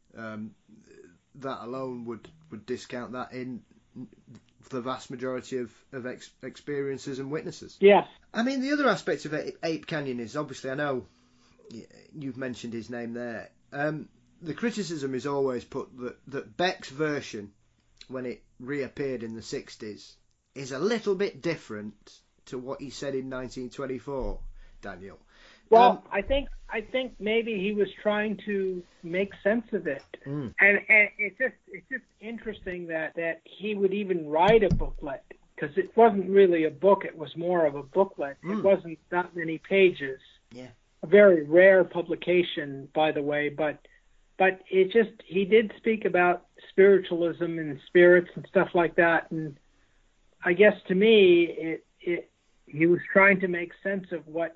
that alone would discount that in the vast majority of experiences and witnesses. Yeah. I mean, the other aspect of Ape Canyon is, obviously, I know you've mentioned his name there. The criticism is always put that Beck's version, when it reappeared in the 60s, is a little bit different to what he said in 1924, Daniel. Well, I think maybe he was trying to make sense of it, and it's just interesting that he would even write a booklet, because it wasn't really a book; it was more of a booklet. It wasn't that many pages. Yeah, a very rare publication, by the way. But it just, he did speak about spiritualism and spirits and stuff like that, and I guess to me he was trying to make sense of what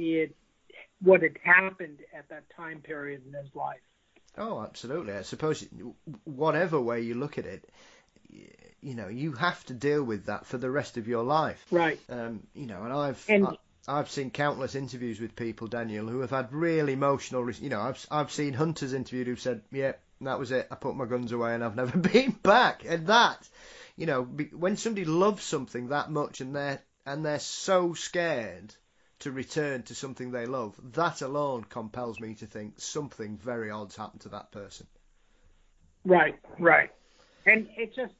had happened at that time period in his life. Oh, absolutely. I suppose whatever way you look at it, you have to deal with that for the rest of your life. Right. And I've seen countless interviews with people, Daniel, who have had really emotional. I've seen hunters interviewed who've said, "Yeah, that was it. I put my guns away and I've never been back." And that, when somebody loves something that much and they're so scared to return to something they love, that alone compels me to think something very odd's happened to that person. Right. And it just,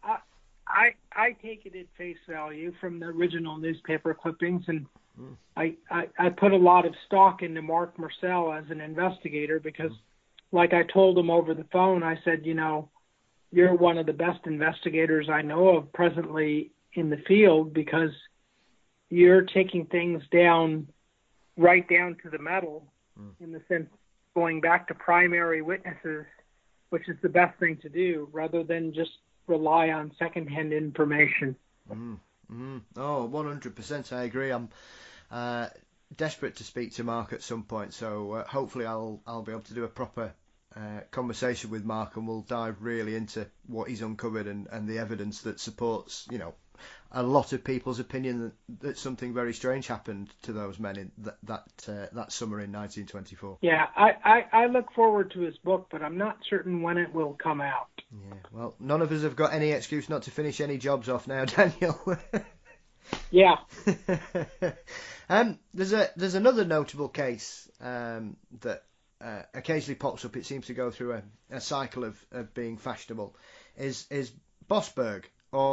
I take it at face value from the original newspaper clippings, and I put a lot of stock into Mark Marcel as an investigator, because like I told him over the phone, I said, you're one of the best investigators I know of presently in the field, because you're taking things right down to the metal, in the sense going back to primary witnesses, which is the best thing to do, rather than just rely on secondhand information. Oh, 100%, I agree. I'm desperate to speak to Mark at some point, so hopefully I'll be able to do a proper conversation with Mark, and we'll dive really into what he's uncovered and the evidence that supports, a lot of people's opinion that something very strange happened to those men in that summer in 1924. Yeah, I look forward to his book, but I'm not certain when it will come out. Yeah, well, none of us have got any excuse not to finish any jobs off now, Daniel. Yeah. There's another notable case that occasionally pops up. It seems to go through a cycle of being fashionable. Is Bossberg,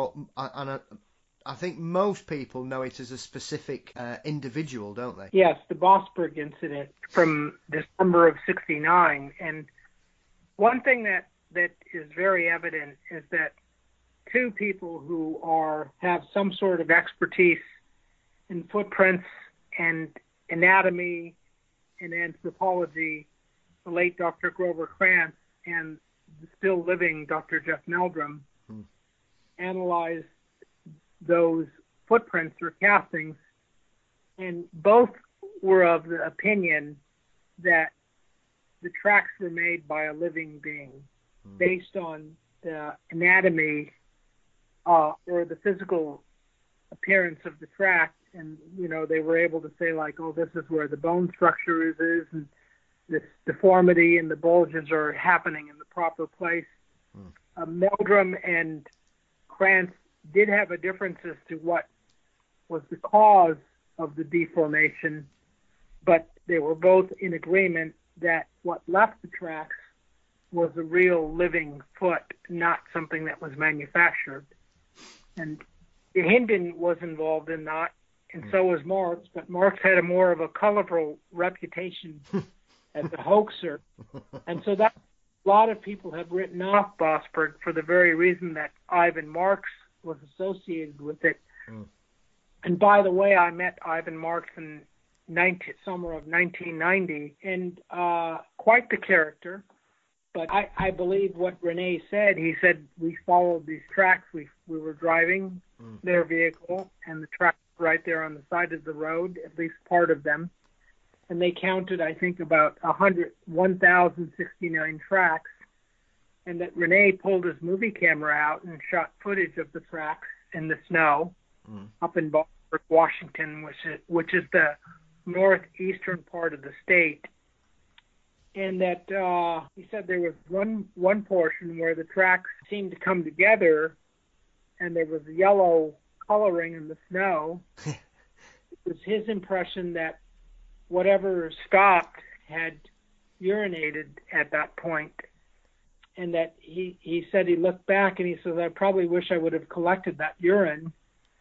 I think most people know it as a specific individual, don't they? Yes, the Bossberg incident from December of '69. And one thing that is very evident is that two people who have some sort of expertise in footprints and anatomy and anthropology, the late Dr. Grover Krantz and the still living Dr. Jeff Meldrum, analyzed those footprints or castings, and both were of the opinion that the tracks were made by a living being based on the anatomy or the physical appearance of the track. And, they were able to say, like, oh, this is where the bone structure is, and this deformity and the bulges are happening in the proper place. Meldrum and Krantz did have a difference as to what was the cause of the deformation, but they were both in agreement that what left the tracks was a real living foot, not something that was manufactured. And Hinden was involved in that, and so was Marks, but Marks had more of a colorful reputation as a hoaxer. And so that a lot of people have written off Bossberg for the very reason that Ivan Marks was associated with it. And by the way, I met Ivan Marks in summer of 1990, and quite the character. But I believe what Rene said. He said we followed these tracks. We were driving their vehicle, and the tracks were right there on the side of the road, at least part of them. and they counted, I think, about 1,069 tracks, and that Rene pulled his movie camera out and shot footage of the tracks in the snow up in Baltimore, Washington, which is the northeastern part of the state. And that he said there was one portion where the tracks seemed to come together, and there was yellow coloring in the snow. It was his impression that whatever stopped had urinated at that point, and that he said he looked back and he says, I probably wish I would have collected that urine,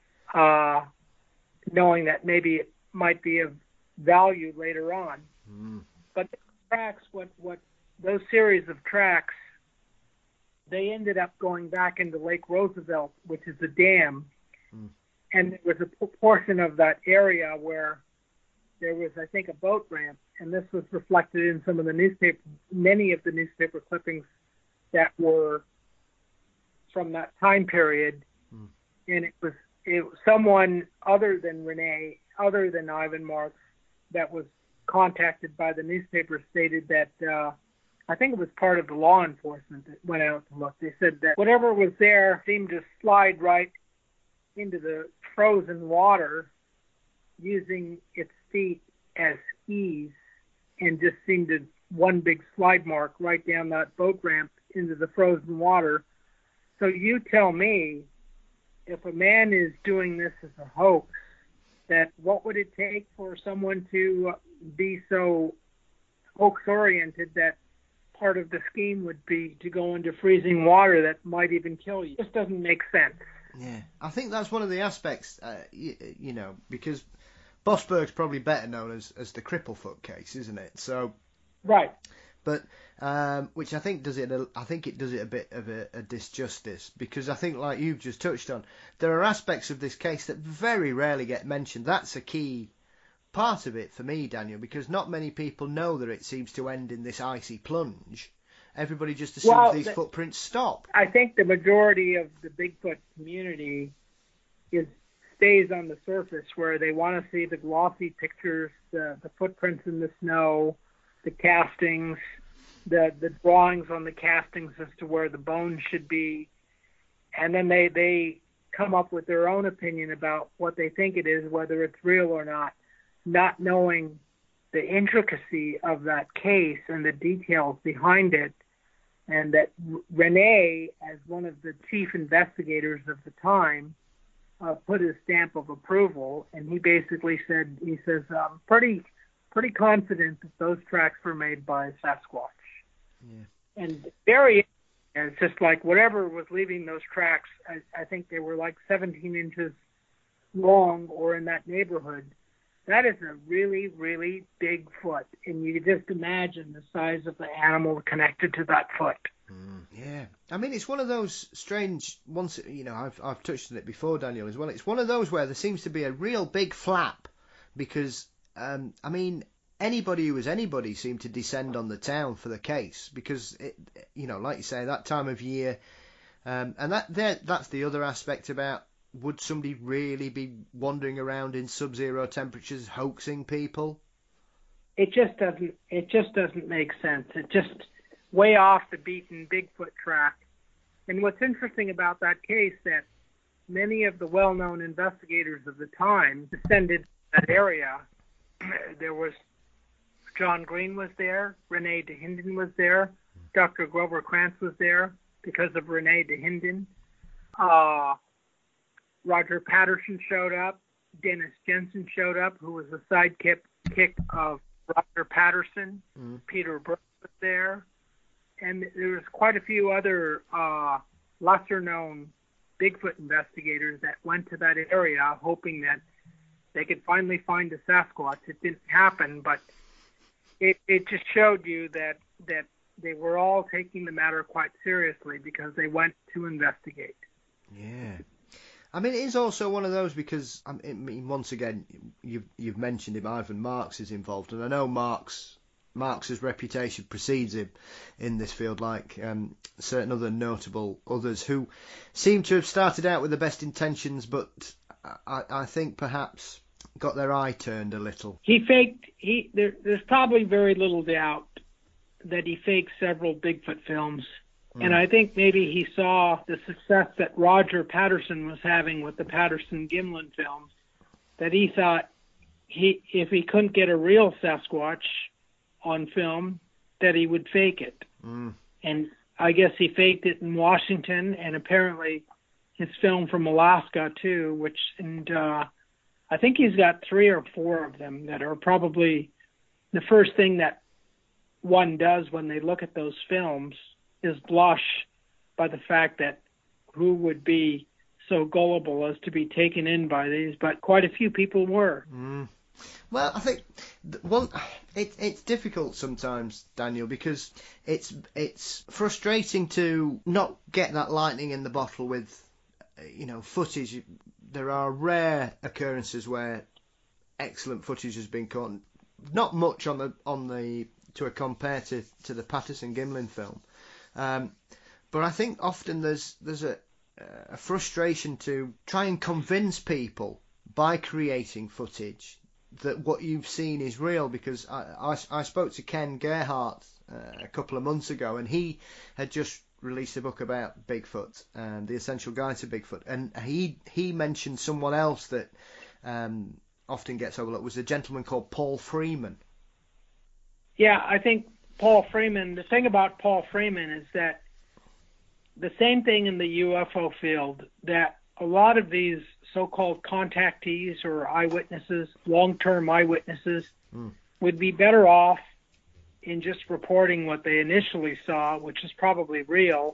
knowing that maybe it might be of value later on. But the tracks, what those series of tracks, they ended up going back into Lake Roosevelt, which is a dam, and there was a portion of that area where there was, I think, a boat ramp, and this was reflected in some of the many of the newspaper clippings that were from that time period, and it was someone other than Rene, other than Ivan Marks, that was contacted by the newspaper, stated that I think it was part of the law enforcement that went out to look. They said that whatever was there seemed to slide right into the frozen water using its feet as skis, and just seemed to one big slide mark right down that boat ramp into the frozen water. So you tell me, if a man is doing this as a hoax, that what would it take for someone to be so hoax-oriented that part of the scheme would be to go into freezing water that might even kill you? It just doesn't make sense. Yeah, I think that's one of the aspects, because Bossberg's probably better known as the Cripplefoot case, isn't it? So, right. But which I think does it a bit of a disjustice, because I think, like you've just touched on, there are aspects of this case that very rarely get mentioned. That's a key part of it for me, Daniel, because not many people know that it seems to end in this icy plunge. Everybody just assumes these footprints stop. I think the majority of the Bigfoot community stays on the surface, where they want to see the glossy pictures, the footprints in the snow, the castings, the drawings on the castings as to where the bones should be, and then they come up with their own opinion about what they think it is, whether it's real or not knowing the intricacy of that case and the details behind it. And that Rene, as one of the chief investigators of the time, put his stamp of approval, and he basically says, I'm pretty confident that those tracks were made by Sasquatch. Yeah. And it's just like whatever was leaving those tracks, I think they were like 17 inches long or in that neighborhood. That is a really, really big foot, and you can just imagine the size of the animal connected to that foot. Yeah, I mean, it's one of those strange ones. I've touched on it before, Daniel, as well. It's one of those where there seems to be a real big flap, because anybody who was anybody seemed to descend on the town for the case, because like you say, that time of year, and that's the other aspect about. Would somebody really be wandering around in sub-zero temperatures hoaxing people? It just doesn't make sense. It's just way off the beaten Bigfoot track. And what's interesting about that case, that many of the well-known investigators of the time descended that area. There was John Green was there, Rene Dahinden was there, Dr. Grover Krantz was there because of Rene Dahinden. Roger Patterson showed up. Dennis Jensen showed up, who was the sidekick of Roger Patterson. Peter Brooks was there. And there was quite a few other lesser-known Bigfoot investigators that went to that area hoping that they could finally find a Sasquatch. It didn't happen, but it just showed you that they were all taking the matter quite seriously because they went to investigate. Yeah. I mean, it is also one of those because, once again, you've mentioned him, Ivan Marks is involved, and I know Marks's reputation precedes him in this field, like certain other notable others who seem to have started out with the best intentions, but I think perhaps got their eye turned a little. He faked. There's probably very little doubt that he faked several Bigfoot films. And I think maybe he saw the success that Roger Patterson was having with the Patterson-Gimlin films, that he thought if he couldn't get a real Sasquatch on film, that he would fake it. And I guess he faked it in Washington, and apparently his film from Alaska too, and I think he's got 3 or 4 of them that are probably the first thing that one does when they look at those films is blush by the fact that who would be so gullible as to be taken in by these, but quite a few people were. Well, I think it's difficult sometimes, Daniel, because it's frustrating to not get that lightning in the bottle with, footage. There are rare occurrences where excellent footage has been caught. Not much on the to compare to the Patterson-Gimlin film. But I think often there's a frustration to try and convince people by creating footage that what you've seen is real, because I spoke to Ken Gerhardt a couple of months ago, and he had just released a book about Bigfoot, The Essential Guide to Bigfoot, and he mentioned someone else that often gets overlooked, was a gentleman called Paul Freeman. Yeah, I think Paul Freeman, the thing about Paul Freeman is that the same thing in the UFO field, that a lot of these so-called contactees or eyewitnesses, long-term eyewitnesses, would be better off in just reporting what they initially saw, which is probably real.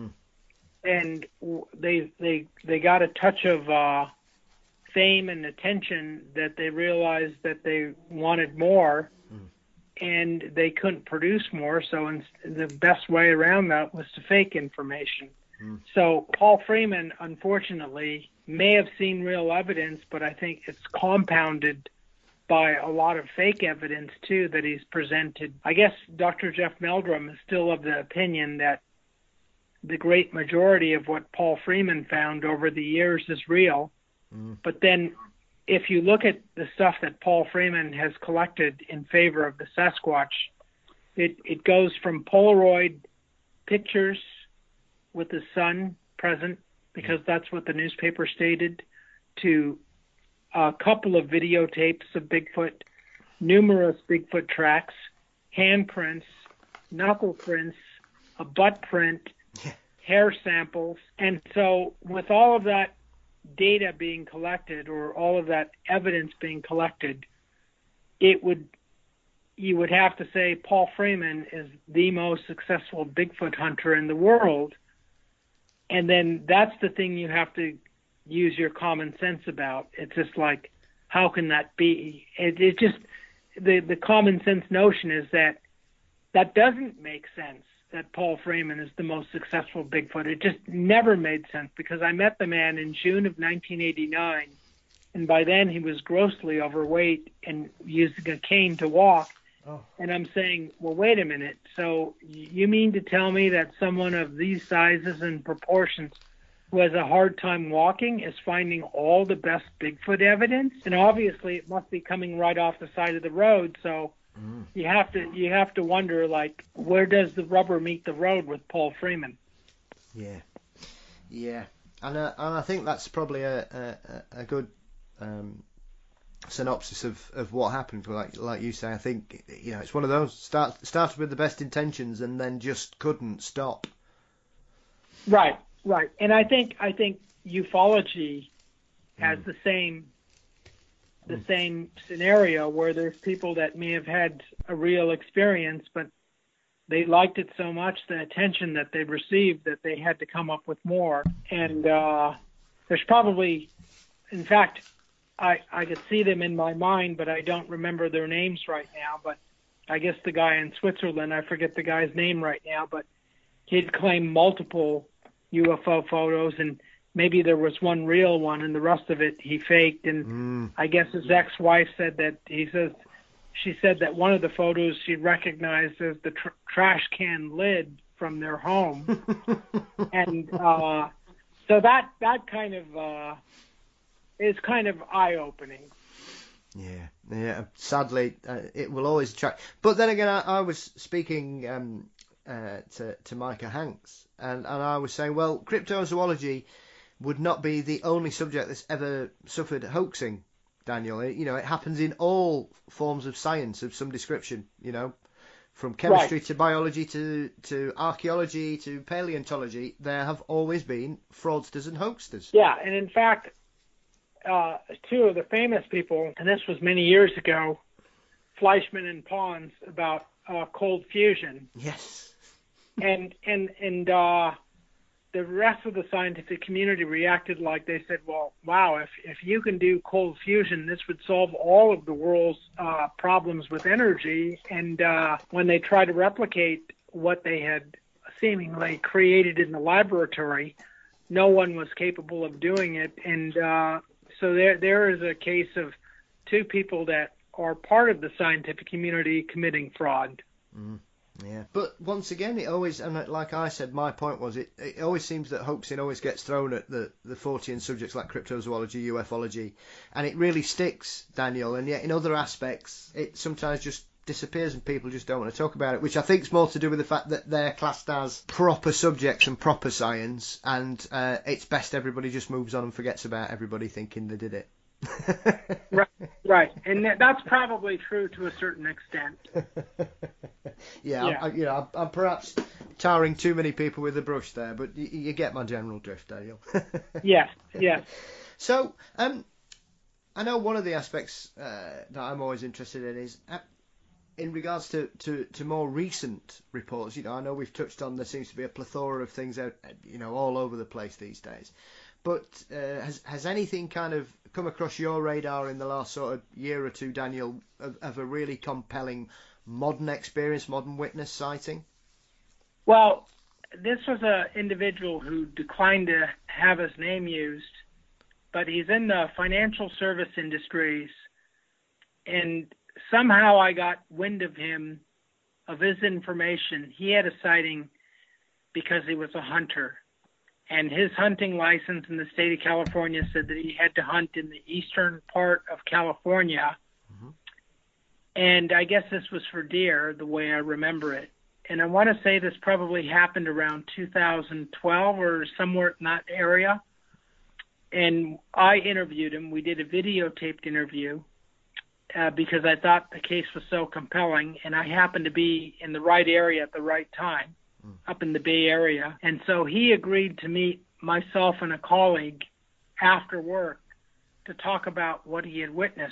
And they got a touch of fame and attention that they realized that they wanted more. And they couldn't produce more, so the best way around that was to fake information. So Paul Freeman, unfortunately, may have seen real evidence, but I think it's compounded by a lot of fake evidence, too, that he's presented. I guess Dr. Jeff Meldrum is still of the opinion that the great majority of what Paul Freeman found over the years is real. But then if you look at the stuff that Paul Freeman has collected in favor of the Sasquatch, it goes from Polaroid pictures with the sun present, because that's what the newspaper stated, to a couple of videotapes of Bigfoot, numerous Bigfoot tracks, handprints, knuckle prints, a butt print, hair samples. And so with all of that data being collected, or all of that evidence being collected, you would have to say Paul Freeman is the most successful Bigfoot hunter in the world. And then that's the thing you have to use your common sense about. It's just like, how can that be? It just, the common sense notion is that doesn't make sense, that Paul Freeman is the most successful Bigfoot. It just never made sense, because I met the man in June of 1989, and by then he was grossly overweight and using a cane to walk. And I'm saying, well, wait a minute. So you mean to tell me that someone of these sizes and proportions who has a hard time walking is finding all the best Bigfoot evidence? And obviously it must be coming right off the side of the road. So you have to wonder, like, where does the rubber meet the road with Paul Freeman? Yeah, and I think that's probably a good synopsis of what happened. Like you say, I think it's one of those started with the best intentions and then just couldn't stop. Right, and I think ufology has the same scenario, where there's people that may have had a real experience, but they liked it so much, the attention that they received, that they had to come up with more. And there's probably, in fact, I could see them in my mind, but I don't remember their names right now. But I guess the guy in Switzerland, I forget the guy's name right now, but he'd claimed multiple UFO photos, and maybe there was one real one, and the rest of it he faked. And I guess his ex-wife said that she said that one of the photos she recognized as the trash can lid from their home. And so that kind of is kind of eye-opening. Yeah. Sadly, it will always attract. But then again, I was speaking to Micah Hanks, and I was saying, well, cryptozoology would not be the only subject that's ever suffered hoaxing, Daniel. It happens in all forms of science of some description. From chemistry to biology to archaeology to paleontology, there have always been fraudsters and hoaxsters. Yeah, and in fact, two of the famous people, and this was many years ago, Fleischmann and Pons, about cold fusion. Yes. And the rest of the scientific community reacted like they said, well, wow, if you can do cold fusion, this would solve all of the world's problems with energy. And when they tried to replicate what they had seemingly created in the laboratory, no one was capable of doing it. And so there is a case of two people that are part of the scientific community committing fraud. Mm. Yeah, but once again, it always, and like I said, my point was, it always seems that hoaxing always gets thrown at the Fortean subjects like cryptozoology, ufology, and it really sticks, Daniel, and yet in other aspects, it sometimes just disappears and people just don't want to talk about it, which I think is more to do with the fact that they're classed as proper subjects and proper science, and it's best everybody just moves on and forgets about everybody thinking they did it. Right, and that's probably true to a certain extent. Yeah. I'm perhaps tarring too many people with a brush there, but you get my general drift, Daniel. Yes. So, I know one of the aspects that I'm always interested in is in regards to more recent reports. I know we've touched on there seems to be a plethora of things out, all over the place these days. But has anything kind of come across your radar in the last sort of year or two, Daniel, of a really compelling modern experience, modern witness sighting? Well, this was an individual who declined to have his name used, but he's in the financial service industries, and somehow I got wind of his information. He had a sighting because he was a hunter. And his hunting license in the state of California said that he had to hunt in the eastern part of California. Mm-hmm. And I guess this was for deer, the way I remember it. And I want to say this probably happened around 2012 or somewhere in that area. And I interviewed him. We did a videotaped interview because I thought the case was so compelling. And I happened to be in the right area at the right time. Up in the Bay Area. And so he agreed to meet myself and a colleague after work to talk about what he had witnessed.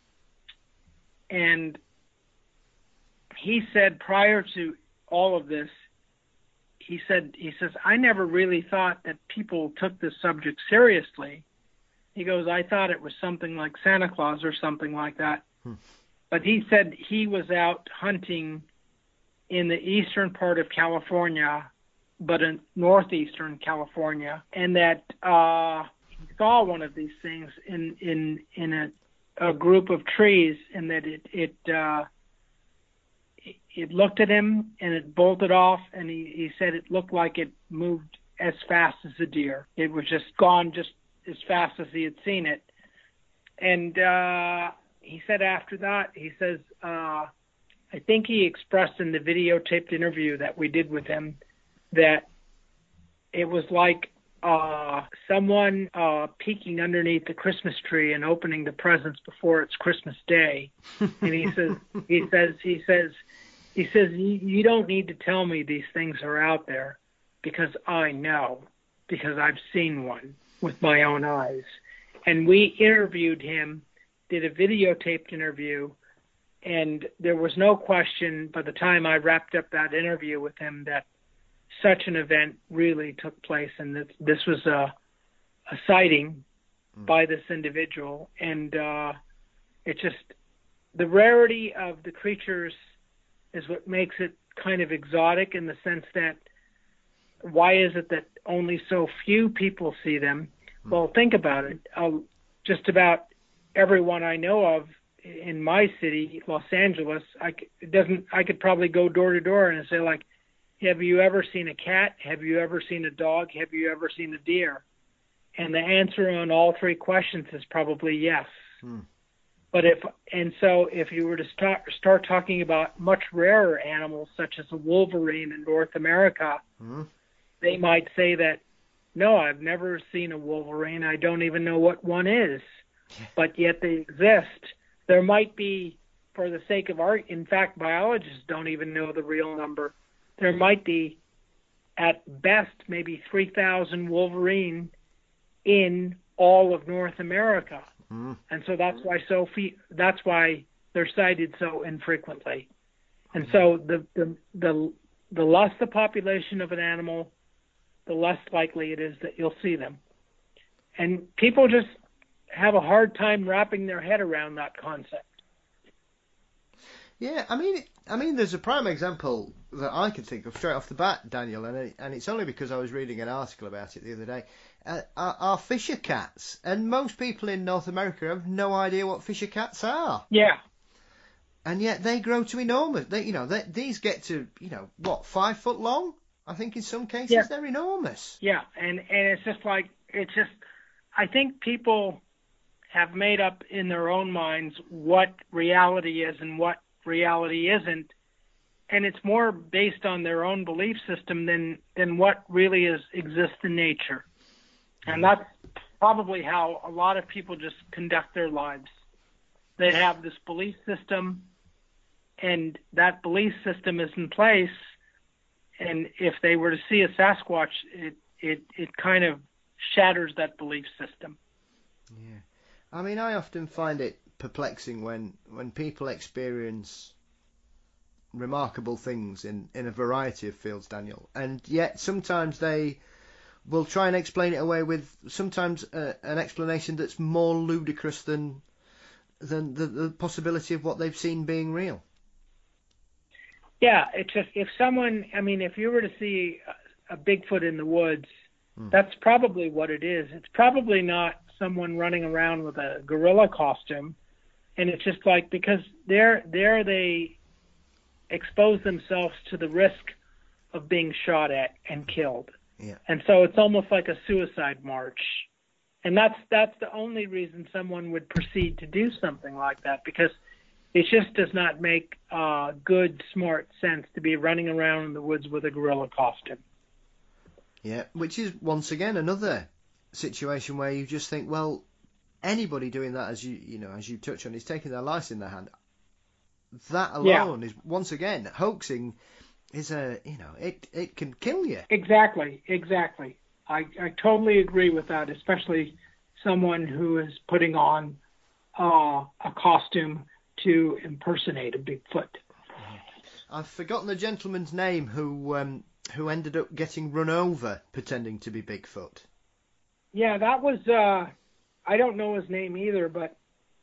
And he said prior to all of this, he says, I never really thought that people took this subject seriously. He goes, I thought it was something like Santa Claus or something like that. But he said he was out hunting in the eastern part of California, but in northeastern California, and that he saw one of these things in a group of trees, and that it looked at him and it bolted off, and he said it looked like it moved as fast as a deer. It was just gone just as fast as he had seen it. And he said after that, he says, I think he expressed in the videotaped interview that we did with him that it was like someone peeking underneath the Christmas tree and opening the presents before it's Christmas Day. And he says, you don't need to tell me these things are out there because I know, because I've seen one with my own eyes. And we interviewed him, did a videotaped interview, and there was no question by the time I wrapped up that interview with him that such an event really took place, and that this was a sighting by this individual. And it's just the rarity of the creatures is what makes it kind of exotic in the sense that why is it that only so few people see them? Well, think about it. Just about everyone I know of in my city, Los Angeles, I could probably go door to door and say, like, have you ever seen a cat? Have you ever seen a dog? Have you ever seen a deer? And the answer on all three questions is probably yes. if you were to start talking about much rarer animals such as a wolverine in North America, they might say that, no, I've never seen a wolverine. I don't even know what one is, but yet they exist. There might be, for the sake of art, in fact, biologists don't even know the real number. There might be, at best, maybe 3,000 wolverine in all of North America. And so that's why they're cited so infrequently. And so the less the population of an animal, the less likely it is that you'll see them. And people just have a hard time wrapping their head around that concept. Yeah, I mean, there's a prime example that I can think of straight off the bat, Daniel, and it's only because I was reading an article about it the other day. Are Fisher cats, and most people in North America have no idea what Fisher cats are. Yeah. And yet they grow to enormous. These get to 5 foot long. I think in some cases they're enormous. Yeah, and it's just I think people have made up in their own minds what reality is and what reality isn't, and it's more based on their own belief system than what really exists in nature. And that's probably how a lot of people just conduct their lives. They have this belief system, and that belief system is in place, and if they were to see a Sasquatch, it kind of shatters that belief system. Yeah. I mean, I often find it perplexing when people experience remarkable things in a variety of fields, Daniel, and yet sometimes they will try and explain it away with sometimes an explanation that's more ludicrous than the possibility of what they've seen being real. Yeah, it's just if you were to see a Bigfoot in the woods, that's probably what it is. It's probably not someone running around with a gorilla costume, and it's just like, because there they expose themselves to the risk of being shot at and killed. Yeah. And so it's almost like a suicide march. And that's the only reason someone would proceed to do something like that, because it just does not make good, smart sense to be running around in the woods with a gorilla costume. Yeah, which is once again another situation where you just think, well, anybody doing that, as you touch on, is taking their lives in their hand. That alone is, once again, hoaxing is it can kill you. Exactly. I totally agree with that, especially someone who is putting on a costume to impersonate a Bigfoot. I've forgotten the gentleman's name who ended up getting run over pretending to be Bigfoot. Yeah, that was, I don't know his name either, but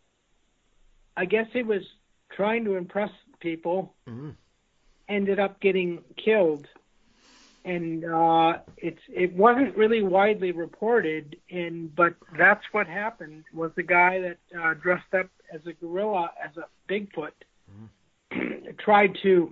I guess he was trying to impress people, ended up getting killed. And it wasn't really widely reported, but that's what happened. Was the guy that dressed up as a gorilla, as a Bigfoot, tried to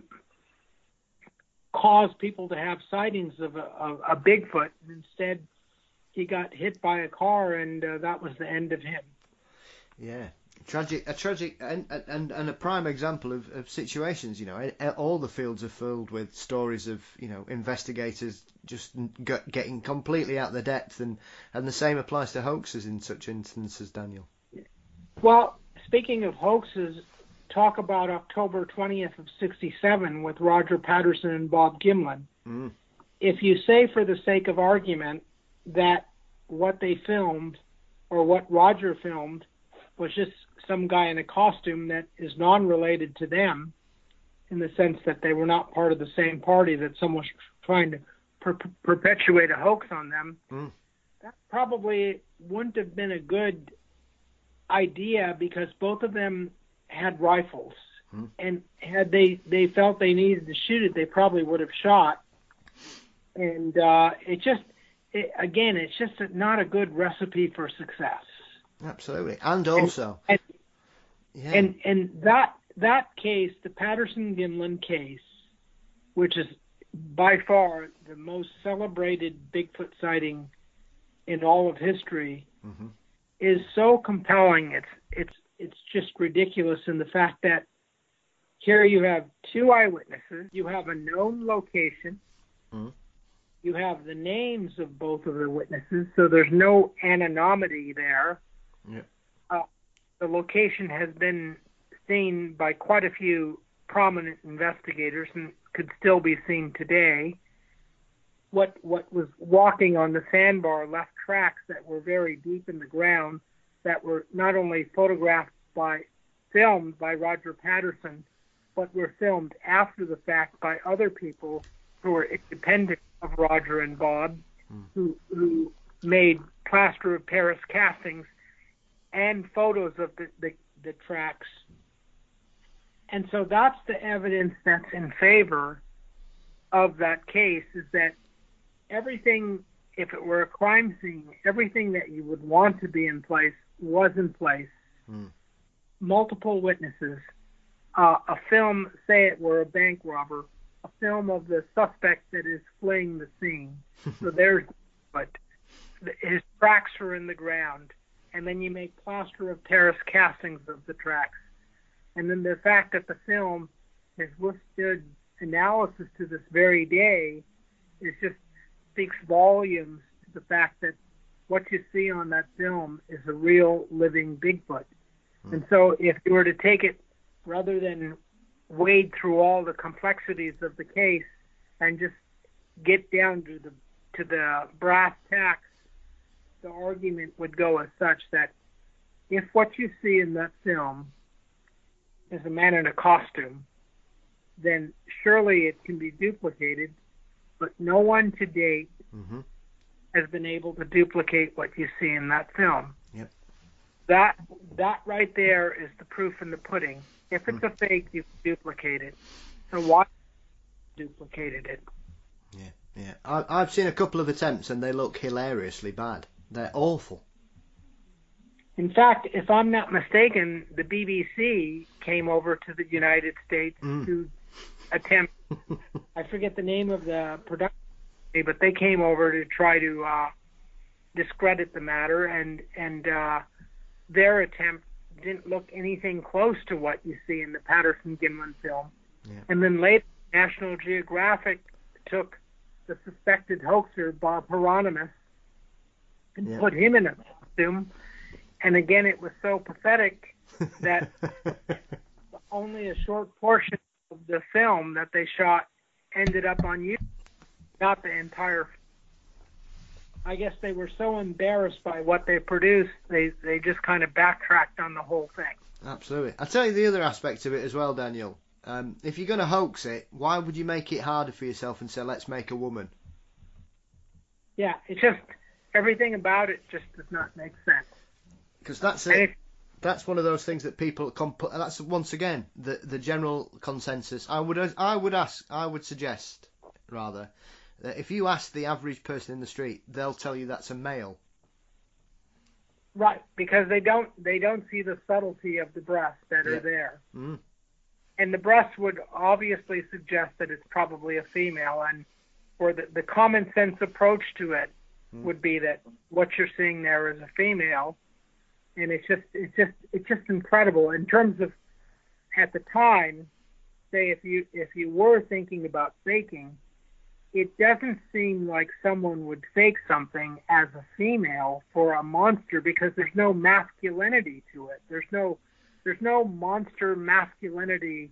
cause people to have sightings of a Bigfoot. Instead, he got hit by a car, and that was the end of him. Yeah, a tragic, and a prime example of situations. All the fields are filled with stories of investigators just getting completely out of their depth, and the same applies to hoaxes in such instances, Daniel. Well, speaking of hoaxes, talk about October 20th of '67 with Roger Patterson and Bob Gimlin. If you say, for the sake of argument, that what they filmed or what Roger filmed was just some guy in a costume that is non-related to them, in the sense that they were not part of the same party, that someone was trying to perpetuate a hoax on them, that probably wouldn't have been a good idea, because both of them had rifles. And had they felt they needed to shoot it, they probably would have shot. And it's just not a good recipe for success. Absolutely. And also... And that case, the Patterson-Gimlin case, which is by far the most celebrated Bigfoot sighting in all of history, is so compelling. It's it's just ridiculous in the fact that here you have two eyewitnesses, you have a known location, you have the names of both of the witnesses, so there's no anonymity there. Yeah. The location has been seen by quite a few prominent investigators and could still be seen today. What was walking on the sandbar left tracks that were very deep in the ground that were not only filmed by Roger Patterson, but were filmed after the fact by other people who were independent of Roger and Bob, who made plaster of Paris castings and photos of the tracks. And so that's the evidence that's in favor of that case, is that everything, if it were a crime scene, everything that you would want to be in place was in place. Multiple witnesses, a film, say it were a bank robber, a film of the suspect that is fleeing the scene. So but his tracks are in the ground, and then you make plaster of Paris castings of the tracks. And then the fact that the film has withstood analysis to this very day just speaks volumes to the fact that what you see on that film is a real living Bigfoot. And so if you were to take it, rather than wade through all the complexities of the case and just get down to the brass tacks, the argument would go as such that if what you see in that film is a man in a costume, then surely it can be duplicated, but no one to date has been able to duplicate what you see in that film. Yep. That right there is the proof in the pudding. If it's a fake, you can duplicate it. So why duplicated it? Yeah. I've seen a couple of attempts and they look hilariously bad. They're awful. In fact, if I'm not mistaken, the BBC came over to the United States to attempt, I forget the name of the production, but they came over to try to discredit the matter, and their attempt didn't look anything close to what you see in the Patterson-Gimlin film. Yeah. And then later, National Geographic took the suspected hoaxer, Bob Hieronymus, and put him in a costume. And again, it was so pathetic that only a short portion of the film that they shot ended up on YouTube, not the entire film. I guess they were so embarrassed by what they produced, they just kind of backtracked on the whole thing. Absolutely. I'll tell you the other aspect of it as well, Daniel. If you're going to hoax it, why would you make it harder for yourself and say, let's make a woman? Yeah, it's just, everything about it just does not make sense. Because that's one of those things that people that's once again the general consensus. I would suggest rather that if you ask the average person in the street, they'll tell you that's a male. Right, because they don't see the subtlety of the breasts that are there. And the breasts would obviously suggest that it's probably a female, and for the common sense approach to it would be that what you're seeing there is a female. And it's just incredible in terms of, at the time, say if you were thinking about faking, it doesn't seem like someone would fake something as a female for a monster, because there's no masculinity to it. There's no monster masculinity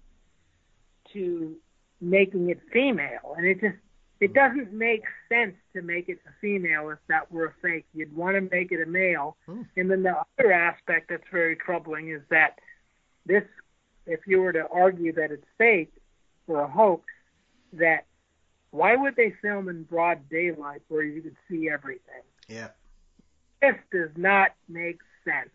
to making it female, and it doesn't make sense to make it a female if that were a fake. You'd want to make it a male. And then the other aspect that's very troubling is that this, if you were to argue that it's fake or a hoax, that why would they film in broad daylight where you could see everything? Yeah. This does not make sense.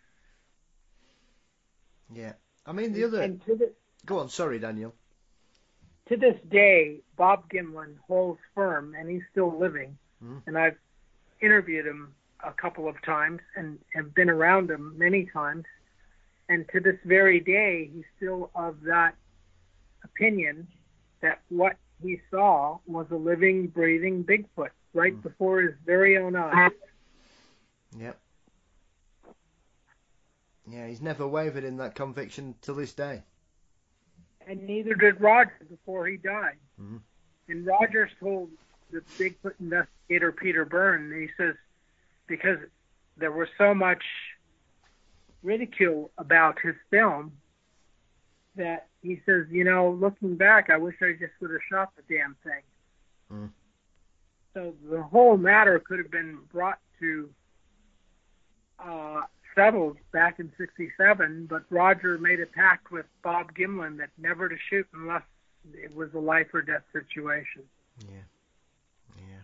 Yeah. I mean, go on, sorry, Daniel. To this day, Bob Gimlin holds firm, and he's still living. And I've interviewed him a couple of times and have been around him many times. And to this very day, he's still of that opinion that what he saw was a living, breathing Bigfoot right before his very own eyes. Yep. Yeah, he's never wavered in that conviction till this day. And neither did Roger before he died. Mm-hmm. And Rogers told the Bigfoot investigator Peter Byrne, he says, because there was so much ridicule about his film, that he says, looking back, I wish I just would have shot the damn thing. Mm. So the whole matter could have been brought to settled back in '67, but Roger made a pact with Bob Gimlin that never to shoot unless it was a life or death situation. Yeah.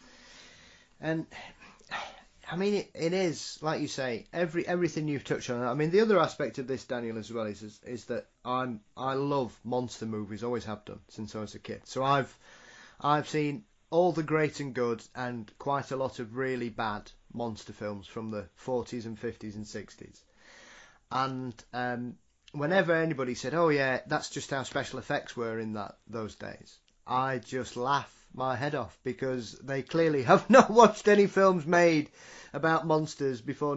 And I mean, it is, like you say, everything you've touched on. I mean, the other aspect of this, Daniel, as well, is that I love monster movies, always have done since I was a kid. So I've seen all the great and good and quite a lot of really bad monster films from the 40s and 50s and 60s. And whenever anybody said, "Oh yeah, that's just how special effects were in those days," I just laugh my head off, because they clearly have not watched any films made about monsters before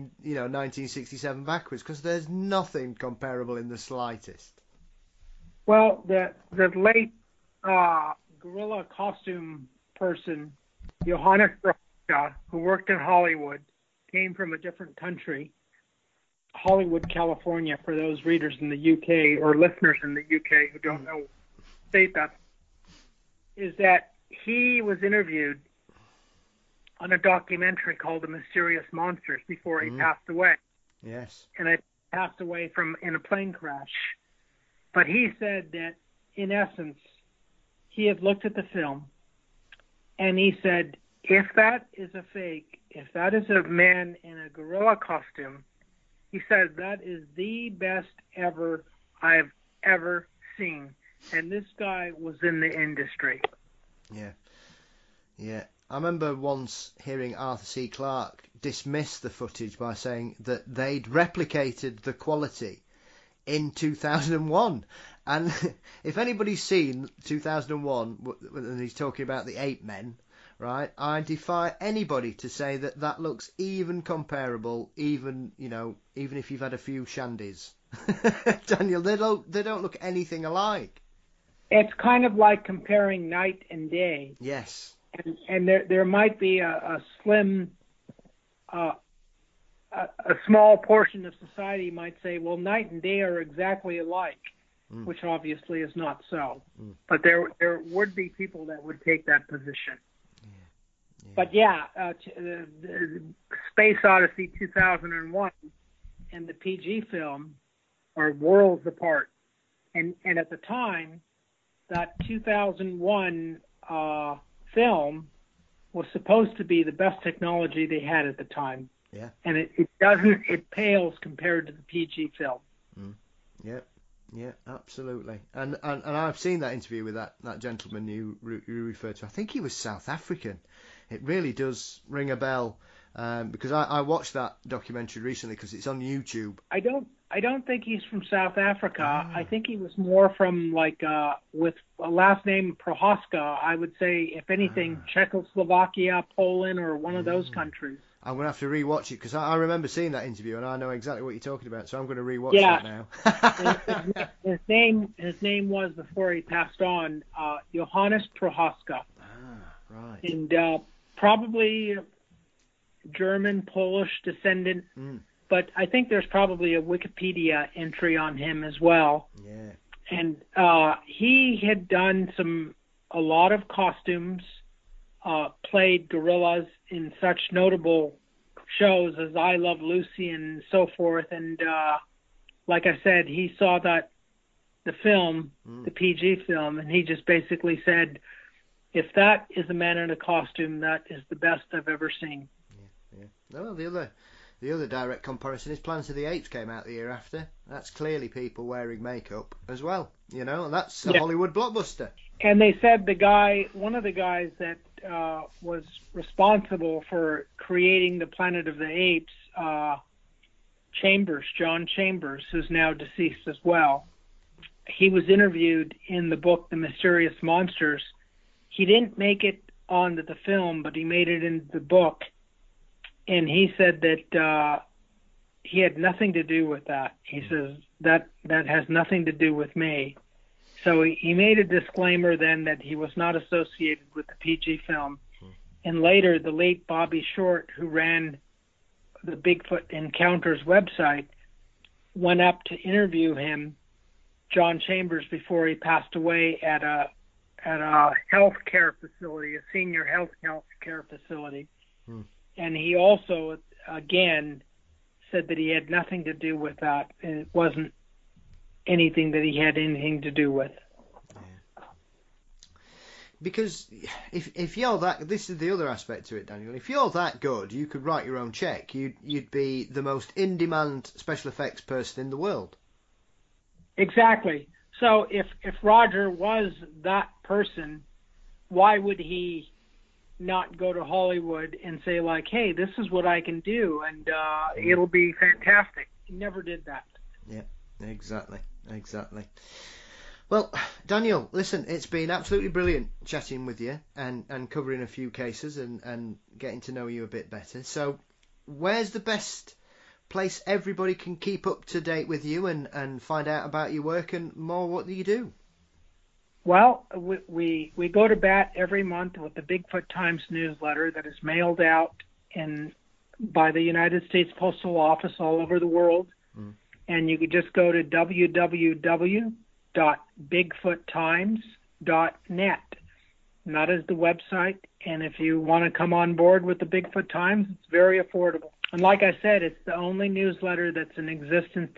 1967 backwards, because there's nothing comparable in the slightest. Well, the late gorilla costume person, Johannes Prohaska, who worked in Hollywood, came from a different country, Hollywood, California, for those readers in the UK or listeners in the UK who don't know state that, is that he was interviewed on a documentary called The Mysterious Monsters before he passed away. Yes. And it passed away in a plane crash. But he said that, in essence, he had looked at the film and he said, if that is a fake, if that is a man in a gorilla costume, he said, that is the best ever I've ever seen. And this guy was in the industry. Yeah. I remember once hearing Arthur C. Clarke dismiss the footage by saying that they'd replicated the quality in 2001. And if anybody's seen 2001, and he's talking about the Ape Men, right, I defy anybody to say that looks even comparable, even if you've had a few shandies. Daniel, they don't look anything alike. It's kind of like comparing night and day. Yes. And there might be a slim, a small portion of society might say, well, night and day are exactly alike, which obviously is not so. But there would be people that would take that position. Yeah. But the Space Odyssey 2001 and the PG film are worlds apart. And at the time, that 2001 film was supposed to be the best technology they had at the time. Yeah. And it pales compared to the PG film. Yeah, absolutely. And I've seen that interview with that gentleman you referred to. I think he was South African. It really does ring a bell, because I watched that documentary recently because it's on YouTube. I don't think he's from South Africa. I think he was more from with a last name Prohaska. I would say, if anything, Czechoslovakia, Poland, or one of those countries. I'm going to have to rewatch it, because I remember seeing that interview and I know exactly what you're talking about. So I'm going to rewatch that now. his name was, before he passed on, Johannes Prohaska. Right. And probably German, Polish descendant. But I think there's probably a Wikipedia entry on him as well. Yeah. And he had done a lot of costumes, played gorillas in such notable shows as I Love Lucy and so forth. And like I said, he saw the film, the PG film, and he just basically said, if that is a man in a costume, that is the best I've ever seen. Yeah. No, the other direct comparison is Planet of the Apes came out the year after. That's clearly people wearing makeup as well, and that's a Hollywood blockbuster. And they said one of the guys that was responsible for creating the Planet of the Apes, John Chambers, who's now deceased as well, he was interviewed in the book The Mysterious Monsters. He didn't make it onto the film, but he made it into the book. And he said that he had nothing to do with that. He says that has nothing to do with me. So he made a disclaimer then that he was not associated with the PG film. And later, the late Bobby Short, who ran the Bigfoot Encounters website, went up to interview him, John Chambers, before he passed away at a health care facility, a senior health care facility. And he also, again, said that he had nothing to do with that, and it wasn't anything that he had anything to do with. Because if you're that, this is the other aspect to it, Daniel. If you're that good, you could write your own check. You'd be the most in-demand special effects person in the world. Exactly. So if Roger was that person, why would he not go to Hollywood and say, like, hey, this is what I can do, and it'll be fantastic? He never did that. Yeah, exactly. Well, Daniel, listen, it's been absolutely brilliant chatting with you and covering a few cases and getting to know you a bit better. So where's the best place everybody can keep up to date with you and find out about your work and more? What do you do? Well, we go to bat every month with the Bigfoot Times newsletter that is mailed out by the United States Postal Office all over the world. And you could just go to www.bigfoottimes.net. That is the website. And if you want to come on board with the Bigfoot Times, it's very affordable. And like I said, it's the only newsletter that's in existence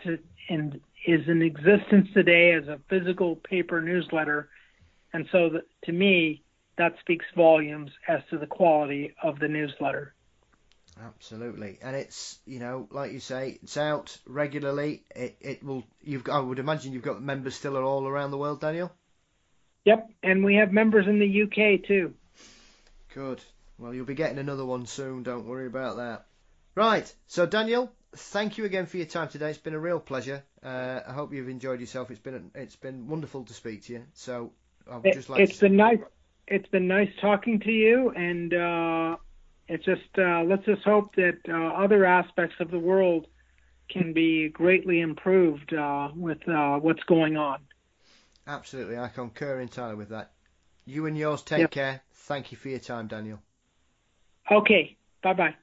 today as a physical paper newsletter. And so to me, that speaks volumes as to the quality of the newsletter. Absolutely. And it's, like you say, it's out regularly. It will. I would imagine you've got members still all around the world, Daniel? Yep. And we have members in the UK too. Good. Well, you'll be getting another one soon. Don't worry about that. Right. So, Daniel, thank you again for your time today. It's been a real pleasure. I hope you've enjoyed yourself. It's been wonderful to speak to you. So, I would just like it's been nice talking to you, and it's just let's just hope that other aspects of the world can be greatly improved with what's going on. Absolutely, I concur entirely with that. You and yours, take care. Thank you for your time, Daniel. Okay, bye-bye.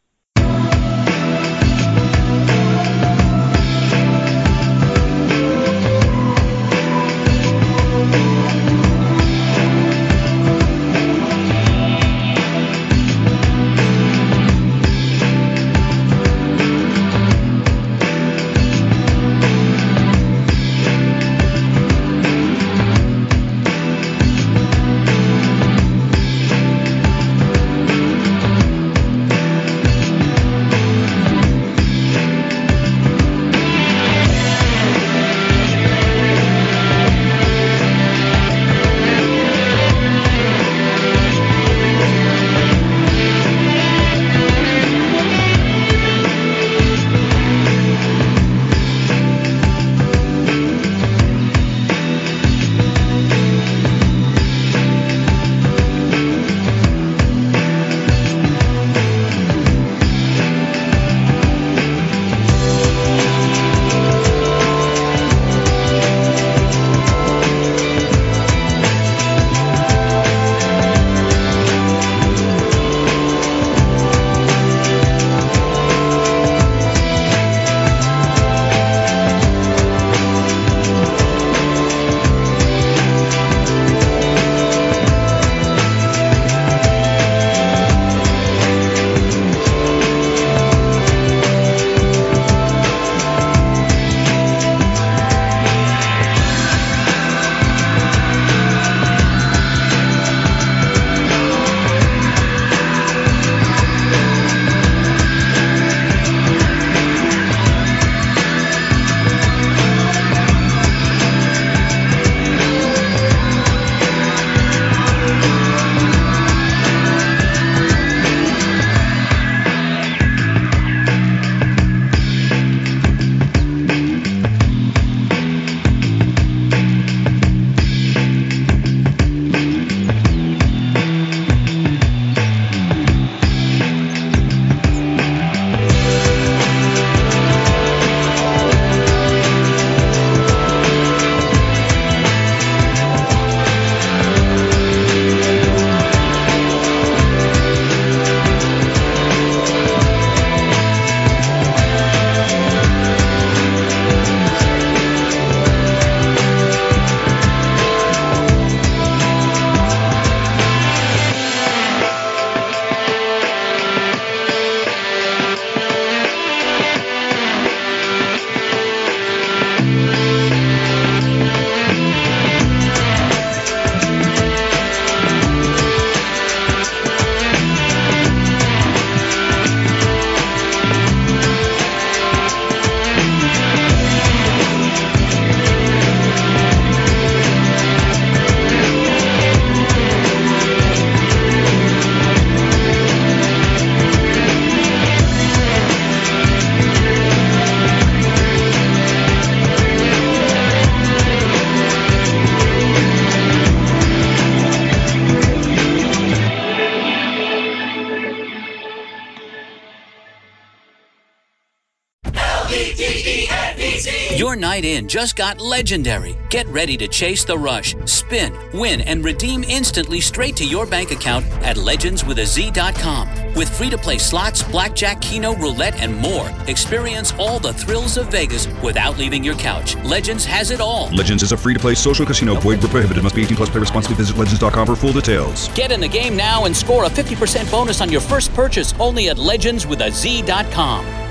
night in just got legendary. Get ready to chase the rush, spin, win, and redeem instantly straight to your bank account at legendswithaz.com. With free-to-play slots, blackjack, keno, roulette, and more, experience all the thrills of Vegas without leaving your couch. Legends has it all. Legends is a free-to-play social casino. Void where prohibited. Must be 18 plus. Play responsibly. Visit legends.com for full details. Get in the game now and score a 50% bonus on your first purchase only at legendswithaz.com.